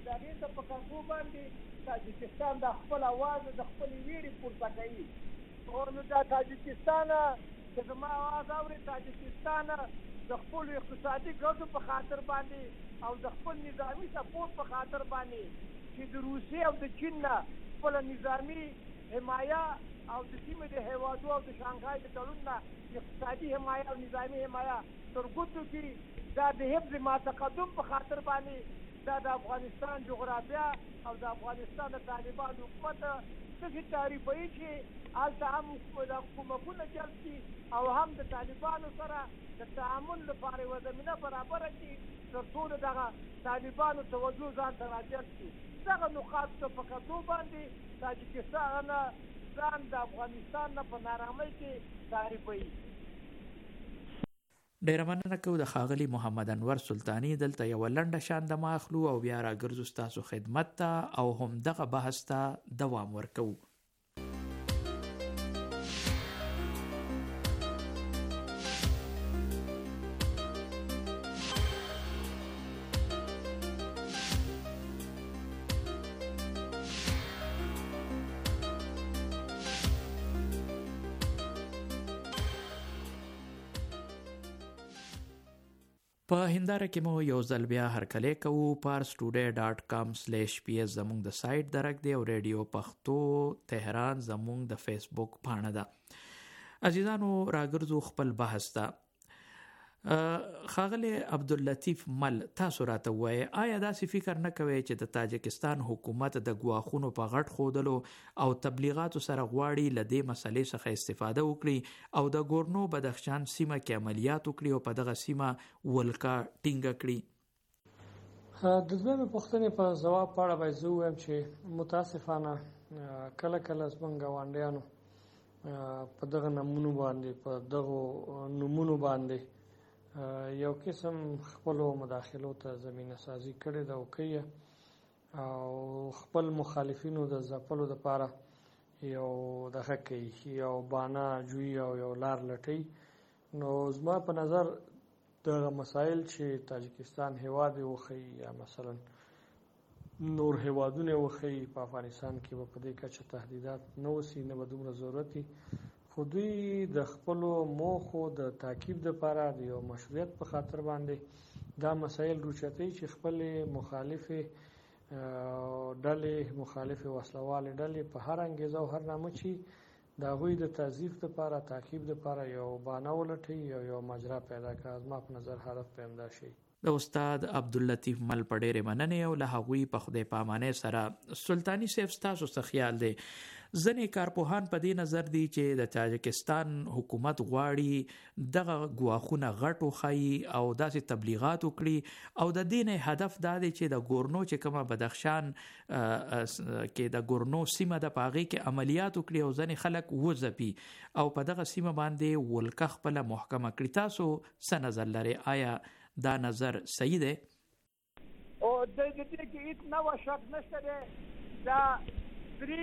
د هغې ته په کتو باندې تاجکستان د خپل اواز د خپلې ویرې پورته کوي. نو دا تاجکستان چې زما اواز اوري، تاجکستان د خپلو اقتصادي ګټو په خاطر باندې او د خپل نظامي سپورټ په خاطر باندې چې د روسیې او د چین نه خپله نظامي حمایه او د سیمې د هیوادو او د شانګهای د تړون نه اقتصادي حمایه او نظامي حمایه تر ګوتو کې دا د حفظ ما تقدم په خاطر باندې دا د افغانستان جغرافیه او د افغانستان د طالبان حکومت داسې تعریفوي چې هلته هم د کومکونه جلب کړي او هم د طالبانو سره د تعامل لپاره یوه زمینه برابره کړي تر څو د دغه طالبانو توجه ځان ته راجلب کړي. دغه نقاط ته په کتو باندې تاجکستان ځان د افغانستان نه په نارامۍ کې تعریفوي. ډیره مننه کوو د ښاغلي محمد انور سلطاني. دلته یوه لنډه شاندمه اخلو او بیا راګرځو ستاسو خدمت ته او هم دغه بحث ته دوام ورکوو. په هنداره کې مو یو ځل بیا هرکلی کوو. parstoday.com/ps زموږ د سایټ درک دی او ریډیو پښتو تهران زموږ د فیسبوک پاڼه ده. عزیزانو راګرځو خپل بحث ته. ښاغلی عبداللطیف مل، تاسو راته ووایئ آیا داسې فکر نه کوئ چې د تاجکستان حکومت د ګواښونو په غټ ښودلو او تبلیغاتو سره غواړي له دې مسلې څخه استفاده وکړي او د ګورنو بدخشان سیمه کې عملیات وکړي او په دغه سیمه ولکه ټینګه کړي؟ د دویمې پوښتنې په ځواب په اړه باید زه ووایم چې متاسفانه کله کله زموږ ګاونډیانو په دغه نمونو باندې په دغو نومونو باندې یو قسم خپلو مداخلو ته زمینه سازي کړې ده او کوي او خپل مخالفینو د ځپلو دپاره یو دغه کوي، یو بانه جوړي او یو لار لټوي. نو زما په نظر دغه مسایل چې تاجکستان هیواد یې وښیي یا مثلا نور هیوادونه یې وښیي په افغانستان کې به په دې کچه تهدیدات نه اوسي، نه به دومره ضرورت وي، خو دوی د خپلو موخو د تعقیب دپاره د یو مشروعیت په خاطر باندې دا مسایل روچتوي چې خپلې مخالفې ډلې، مخالفې وسلوالې ډلې په هر انګیزه او هر نامه چې د هغوی د تضعیف دپاره، تعقیب دپاره یو بانه ولټوي او یو مجرا پیدا کړي. زما په نظر هدف به همدا شي. د استاد عبداللطیف مل په ډېرې مننې او له هغوی په خدای پامانۍ سره. سلطاني صاحب ستاسو څه خیال دی؟ ځینې کارپوهان په دې نظر دي چې د تاجکستان حکومت غواړي دغه ګواښونه غټ وښایي او داسې تبلیغات وکړي او د دې نه هدف دا دی چې د ګورنو چې کومه بدخشان کې د ګورنو سیمه د په هغې کې عملیات وکړي او ځینې خلک وځپي او په دغه سیمه باندې ولکه خپله محکمه کړي. تاسو څه نظر لرئ؟ آیا دا نظر صحیح دی؟ او د دې کې هیڅ نوع شک نشته دی. دا درې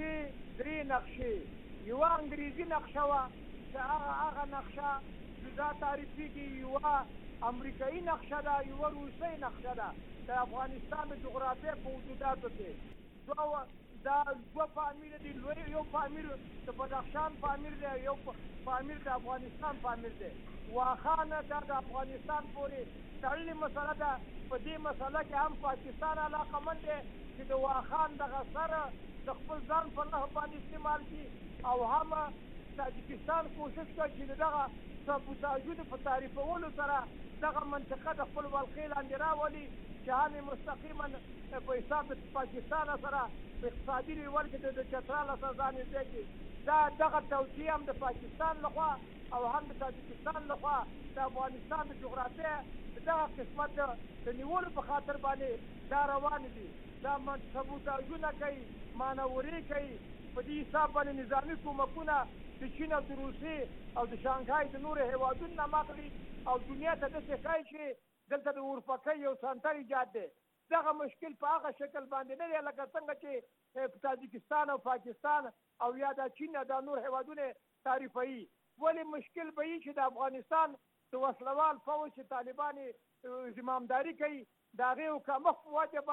نقشې یوه انګریزي نقشه وه چې هغه نقشه جدا تعریفېږي، یوه امریکایي نقشه ده، یوه روسۍ نقشه ده د افغانستان د جغرافیې په حدوداتو کې. دا دوه پامیر دي، یو پامیر د بدخشان پامیر دی، یو پامیر د افغانستان پامیر دی. واخانه دا د افغانستان پورې تړلې مسله ده. په دې مسله کې هم پاکستان علاقمند دی چې د واخان دغه سره د خپل ځان په نحو باندې استعمال کړي او هم تاجکستان کوشش کوي چې دغه سابوتاژونو په تعریفولو سره دغه منطقه د خپل ولقې لاندې راولي چې هم مستقیما په حساب د پاکستان سره په اقتصادي لیول کې د چتراله سره ځان یې کړي. دغه توجیه هم د پاکستان لخوا او هم د تاجکستان لخوا د افغانستان د جغرافیې دغه قسمت د نیولو په خاطر باندې دا روان دي. دا سابوتاژونه کوي، مانورې کوي، په دې حساب باندې نظامي کومکونه د چین او د روسیې او د شانګهای د نورو هیوادونو نه ماخلي او دنیا ته داسې ښایي چې دلته د اروپکۍ یو سنتر ایجاد دی. دغه مشکل په هغه شکل باندې نه دی لکه څنګه چې په تاجکستان او پاکستان او یا د چین او د نور هیوادونه تعریفوي. ولې مشکل به وي چې د افغانستان د وسلوال فوج چې طالبان زمامداري کوي د هغې کمښت په وجه به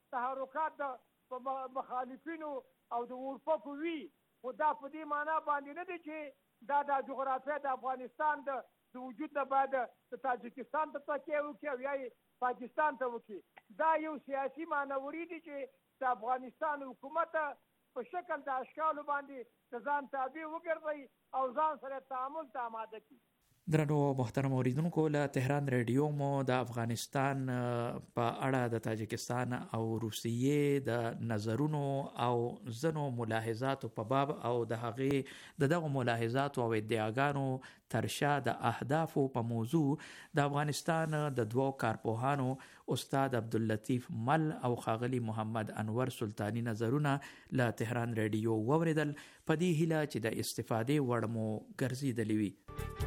تحرکات د مخالفینو او د اورپکو وي، خو دا په دې معنا باندې نه دی چې دا د جغرافیه د افغانستان د وجود نه باید د تاجکستان ته تکیه وکړي او یا یې پاکستان ته وکړي. دا یو سیاسي مانوري دی چې د افغانستان حکومت په شکل د اشکالو باندې د ځان تابع وګرځي او ځان سره تعامل ته آماده کړي. درنو محترم اوریدونکو، له تهران ریډیو مو د افغانستان په اړه د تاجکستان او روسیې د نظرونو او ځینو ملاحظاتو په باب او د هغې دغه ملاحظاتو او ادعاګانو ترشا د اهدافو په موضوع د افغانستان د دوو کارپوهانو استاد عبداللطیف مل او ښاغلي محمد انور سلطاني نظرونه له تهران ریډیو واوریدل، په دې هیله چې د استفادې وړ مو ګرځېدلې وي.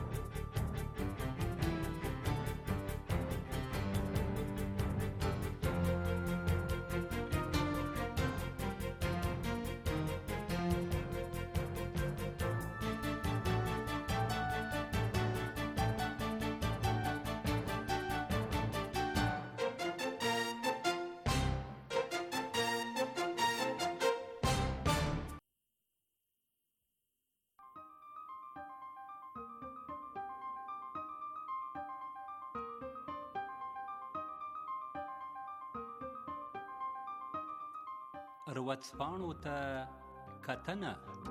ورځپاڼو ته کتنه.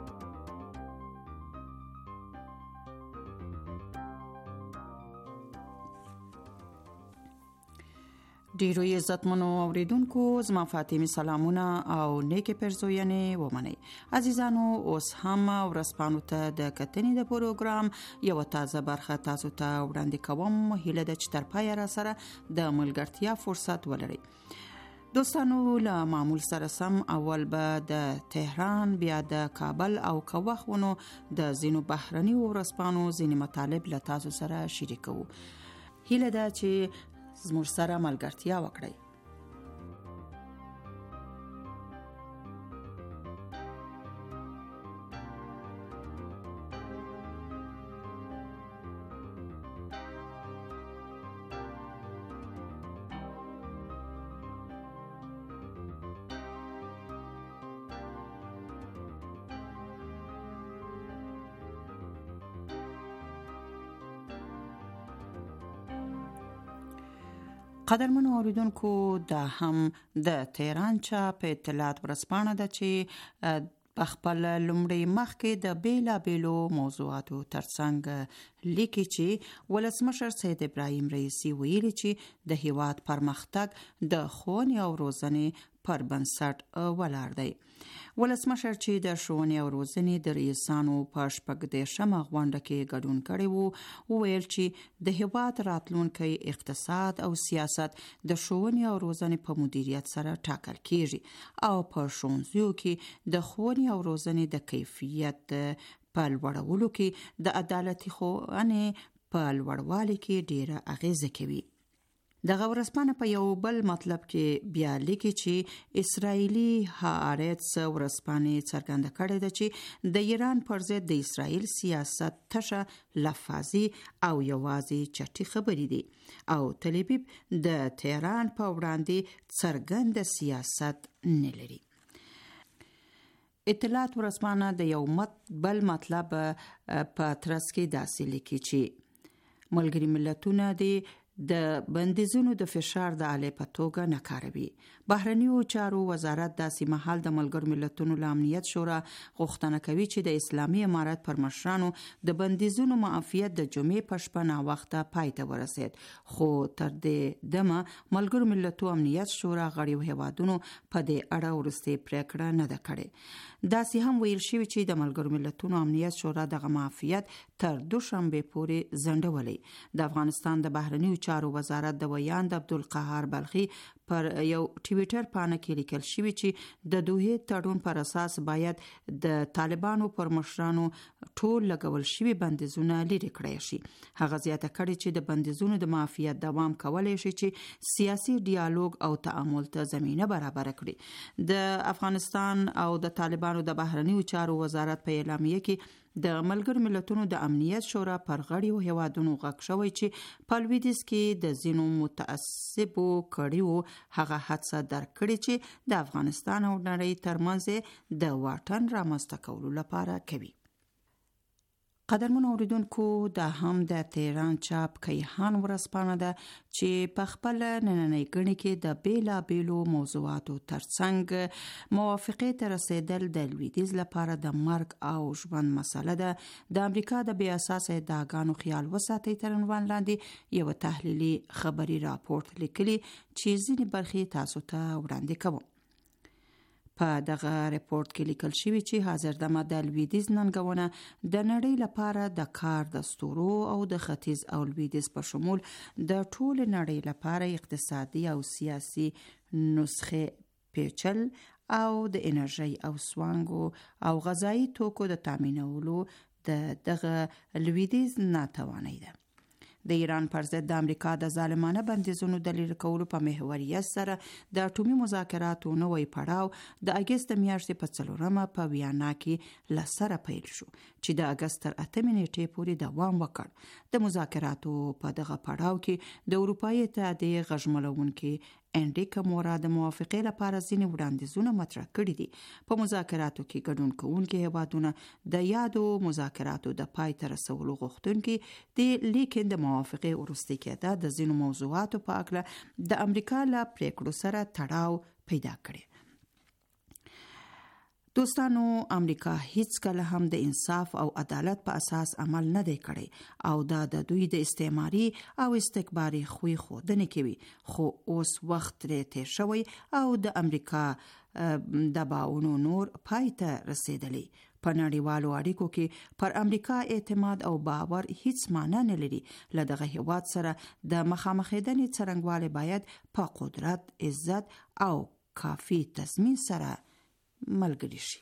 ډیرو عزتمنو اوریدونکو، زما فاطمه سلامونه او نیکه پرزوینې ومنئ. عزیزانو، اوس هم ورځپاڼو ته د کتنې د پروګرام یو تازه برخه تاسو ته وړاندې کوم. هیله ده چې تر پایه را سره د ملګرتیا فرصت ولرئ. دوستانو، له معمول سره سم اول به د تهران، بیا د کابل او کوخونو د ځینو بهرني ورځپاڼو ځینې مطالب له تاسو سره شریکو. هیله ده چې زموږ سره ملګرتیا وکړئ. قدرمنو اوریدونکو، دا هم د تهران چاپ اطلاعات ورځپاڼه ده چې په خپل لومړی مخ کې د بیلابیلو موضوعاتو ترڅنګ لیکي چې ولسمشر سید ابراهیم رئیسی ویلي چې د هیواد پرمختګ د ښوونې او روزنې پر بنسټ ولاړ دی. ولسمشر چې د ښوونې او روزنې د رییسانو په 14مه غونډه کې ګډون کړی وو، وویل چې د هیواد راتلونکی اقتصاد او سیاست د ښوونې او روزنې په مدیریت سره ټاکل کیږي او په ښوونځیو کې د ښوونې او روزنې د کیفیت په لوړولو کې د عدالتي ښوونې په لوړوالي کې ډیره اغیزه کوي. دغه ورځپاڼه په یو بل مطلب کې بیا لیکي چې اسرائیلي هارتس ورځپاڼې څرګنده کړې ده چې د ایران پر ضد د اسرائیل سیاست تشه لفاظي او یوازې چټي خبرې دي او تل ابیب د تهران په وړاندې څرګند سیاست نه لري. اطلاعات ورځپاڼه د یو بل مطلب په ترڅ کې داسې لیکي چې ملګري ملتونه د بندیزونو د فشار د آلې په توګه نه کاروي. بهرنیو چارو وزارت داسې مهال د ملګرو ملتونو له امنیت شورا غوښتنه کوي چې د اسلامي امارت پر مشرانو د بندیزونو معافیت د جمعې په شپه ناوخته پای ته ورسید، خو تر دې دمه ملګرو ملتونو امنیت شورا غړیو هیوادونو په دې اړه وروستۍ پریکړه نه ده کړې. داسې هم ویل شوی چې د ملګرو ملتونو امنیت شورا دغه معافیت تر دوشنبه پورې ځنډولی. د افغانستان د بهرنیو چارو وزارت د ویاند عبدالقهار بلخي پر یو ټویټر پاڼه کې لیکل شوی چې د دوحې تړون پر اساس باید د طالبانو پر مشرانو ټول لګول شوی بندیزونه لرې کړای شي. هغه زیاته کړې چې د بندیزونو د معافیت دوام کولای شي چې سیاسي ډیالوګ او تعامل ته زمینه برابر کړي. د افغانستان او د طالبانو د بهرنیو چارو وزارت په اعلامیه کې د ملګرو ملتونو د امنیت شورا پر غړیو هیوادونو غږ شوی چې په لویدیځ کې د ځینو متعصبو کړیو هغه حادثه درکړي چې د افغانستان او نړۍ ترمنځ د واټن رامنځته کولو لپاره کوي. قدرمن اوریدونکو، دا هم د تهران چاپ کیهان ورځپاڼه ده چې په خپل نننۍ ګڼې کې د بیلابیلو موضوعاتو ترڅنګ موافقې ته رسیدل د لویدیځ لپاره د مرګ او ژوند مسله ده. د امریکا د بې اساسه ادعاګانو خیال وساتئ تر عنوان لاندې یو تحلیلي خبري راپورټ لیکلي چې ځینې برخې تاسو ته وړاندې کوم. په دغه رپورت کې لیکل شوی چې حاضر دمه د لویدیځ ننګونه د نړۍ لپاره د کار د ستورو او د ختیځ او لویدیځ په شمول د ټول نړۍ لپاره اقتصادي او سیاسي نسخه پیچل او د انرژي او سوانګو او غذایی توکو د تامینولو دغه لویدیځ ناتواني ده. د ایران پر ضد د امریکا د ظالمانه بندیزونو د لرې کولو په محوریت سره د اټومي مذاکراتو نوی پړاو د اګست میاشتې په 4 په ویانا کې لسره پیل شو چې د اګست تر 8 نیټې پورې دوام وکړ. د مذاکراتو په دغه پړاو کې د اروپایي اتحادیې غږملونکي انډیکا مورا د موافقې لپاره ځینې وړاندیزونه مطرح کړي دي. په مذاکراتو کې ګډون کوونکي هیوادونه د یادو مذاکراتو د پای ته رسولو غوښتونکي دي، لیکن د موافقې وروستۍ کېدا د ځینو موضوعاتو په اړه د امریکا له پریکړو سره تړاو پیدا کړي. دوستانو، امریکا هیڅ کله هم د انصاف او عدالت په اساس عمل نه دی کړی او دا د دوی د استعماري او استکباري خوی ښودنې کوي. خو اوس وخت تیر شوی او د امریکا دباونو نور پای ته رسیدلی. په نړیوالو اړیکو کې پر امریکا اعتماد او باور هیڅ معنی نه لري. له دغه هیواد سره د مخامخېدنې څرنګوالی باید په قدرت، عزت او کافي تضمین سره ملګری شي.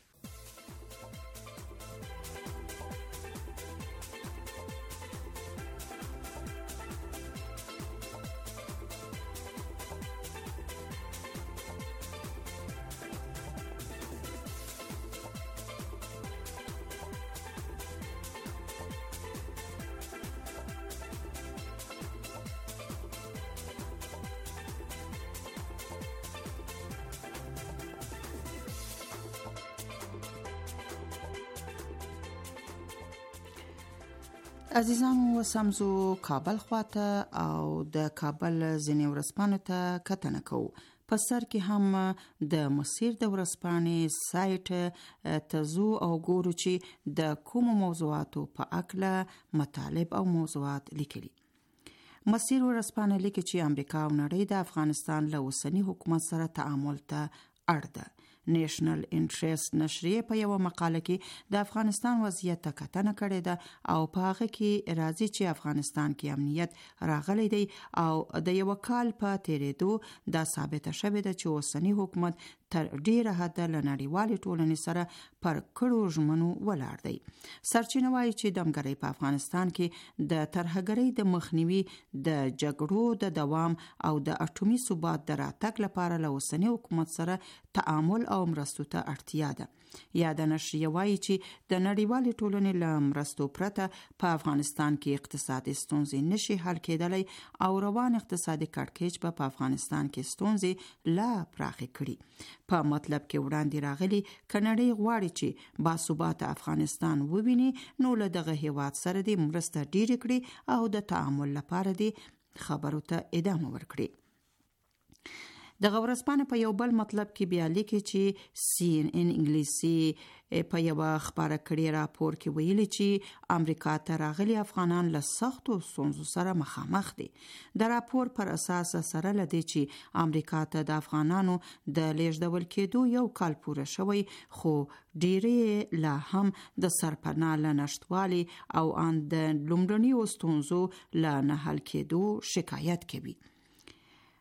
عزیزانو، سمزو کابل خواته او د کابل ځینې ورځپاڼو ته کتنه کوو. په سر کې هم د مسیر د ورځپاڼې سایت ته ځو او ګورو چې د کومو موضوعاتو په اړه مطالب او موضوعات لیکلي. مسیر ورځپاڼه لیکي چې امریکا او نړۍ د افغانستان له اوسني حکومت سره تعامل ته اړ ده. نیشنل انټرست نشریه په یو مقاله کې د افغانستان وضعیت ته کتنه کړې ده او په هغه کې راځي چې افغانستان کې امنیت راغلی دی او د یو کال په تیریدو دا ثابته شوې ده چې اوسنی حکومت تر ډیره حده له نړیوالې ټولنې سره پر کړو ژمنو ولاړ دی. سرچینه وايي چې دمګرۍ په افغانستان کې د ترهګرۍ د مخنیوي، د جګړو د دوام او د اټومي ثبات د راتګ لپاره له اوسنی حکومت سره تعامل او مرستو ته اړتیا ده. یا د نشریه وايي چې د نړیوالې ټولنې له مرستو پرته په افغانستان کې اقتصادي ستونزې نشي حل کېدلی او روان اقتصادي کړکېچ په افغانستان کې ستونزې لا پراخې کړي. په مطلب کې وړاندې راغلي که نړۍ غواړي چې باثباته افغانستان وویني نو له دغه هیواد سره دې مرسته ډیرې کړي او د تعامل لپاره دې خبرو ته ادامه ورکړي. دغه ورځپاڼه په یو بل مطلب کې بیا لیکي چې CNN انګلیسي په یو خبره کړي راپور کې ویلي چې امریکا ته راغلي افغانان له سختو ستونزو سره مخامخ دي. د راپور پر اساس سره لدی چې امریکا ته د افغانانو د لیږدول کېدو یو کال پوره شوی، خو ډیرې لا هم د سرپناه له نشتوالي او ان د لومړنیو ستونزو له نه حل کېدو شکایت کوي.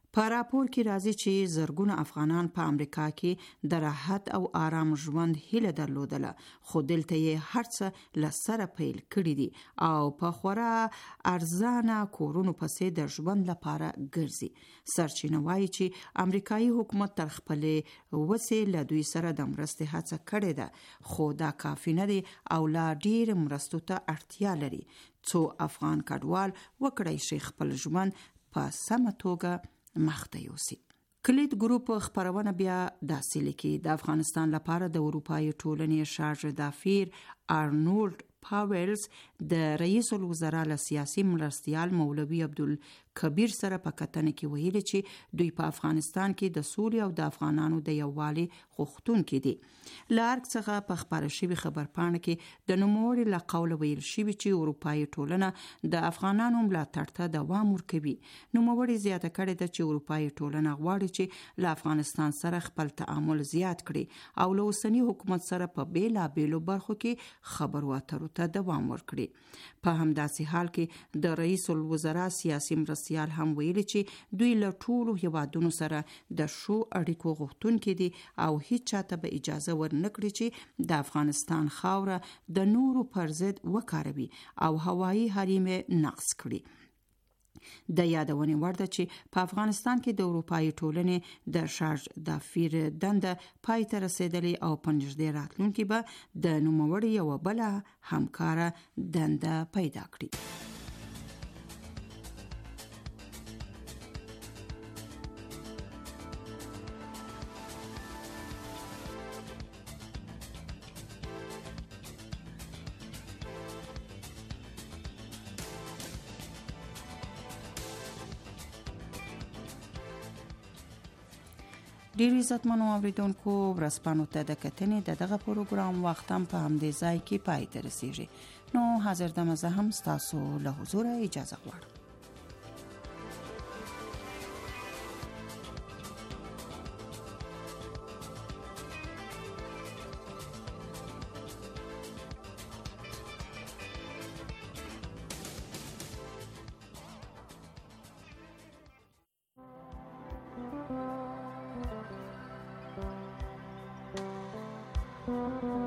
په راپور کې راځي چې زرګونه افغانان په امریکا کې د راحت او آرام ژوند هیله درلودله، خو دلته یې هر څه له سره پیل کړي دي او په خورا ارزانه کورونو پسې د ژوند لپاره ګرځي. سرچینه وایي چې امریکایي حکومت تر خپلې وسې له دوی سره د مرستې هڅه کړې ده، خو دا کافي نه دی او لا ډیر مرستو ته اړتیا لري څو افغان کډوال وکړای شي خپل ژوند په سمه توګه مخته یوسي. کلید ګروپ خبرونه بیا داسې لیکي: د افغانستان لپاره د اروپایي ټولنې شارژ دافیر آرنولډ پاولز د رئیس الوزرا له سیاسي مرستیال مولوي عبدالکبیر سره په کتنه کې ویلي چې دوی په افغانستان کې د سولې او د افغانانو د یووالي غوښتونکي دي. له ارګ څخه په خبره شوي خبرپاڼه کې د نوموړي له قوله ویل شوي چې اروپایي ټولنه د افغانانو ملاتړ ته دوام ورکوي. نوموړي زیاته کړې ده چې اروپایي ټولنه غواړي چې له افغانستان سره خپل تعامل زیات کړي او له اوسني حکومت سره په بیلابیلو برخو کې خبرو اترو ته دوام ورکړي. په همداسې حال کې د رئیس الوزرا سیاسي مرستیال هم ویلي چې دوی له ټولو هیوادونو سره د ښو اړیکو غوښتونکي دي او هیڅ چاته به اجازه ورنکړي چې د افغانستان خاوره د نورو پر ضد وکاروي او هوایي حریم نقض کړي. د یادونې وړ ده چې په افغانستان کې د اروپایي ټولنې د شارژ دافیر دنده پای ته رسیدلې او په نږدې راتلونکي به د نوموړي یوه بله همکاره دنده پیدا کړي. ډیر عزتمنو اوریدونکو، ورځپاڼو ته د کتنې د دغه پروګرام وخت هم په همدې ځای کې پای ته رسیږي. نو حاضر دمه زه هم ستاسو له حضوره اجازه غواړم. Thank you.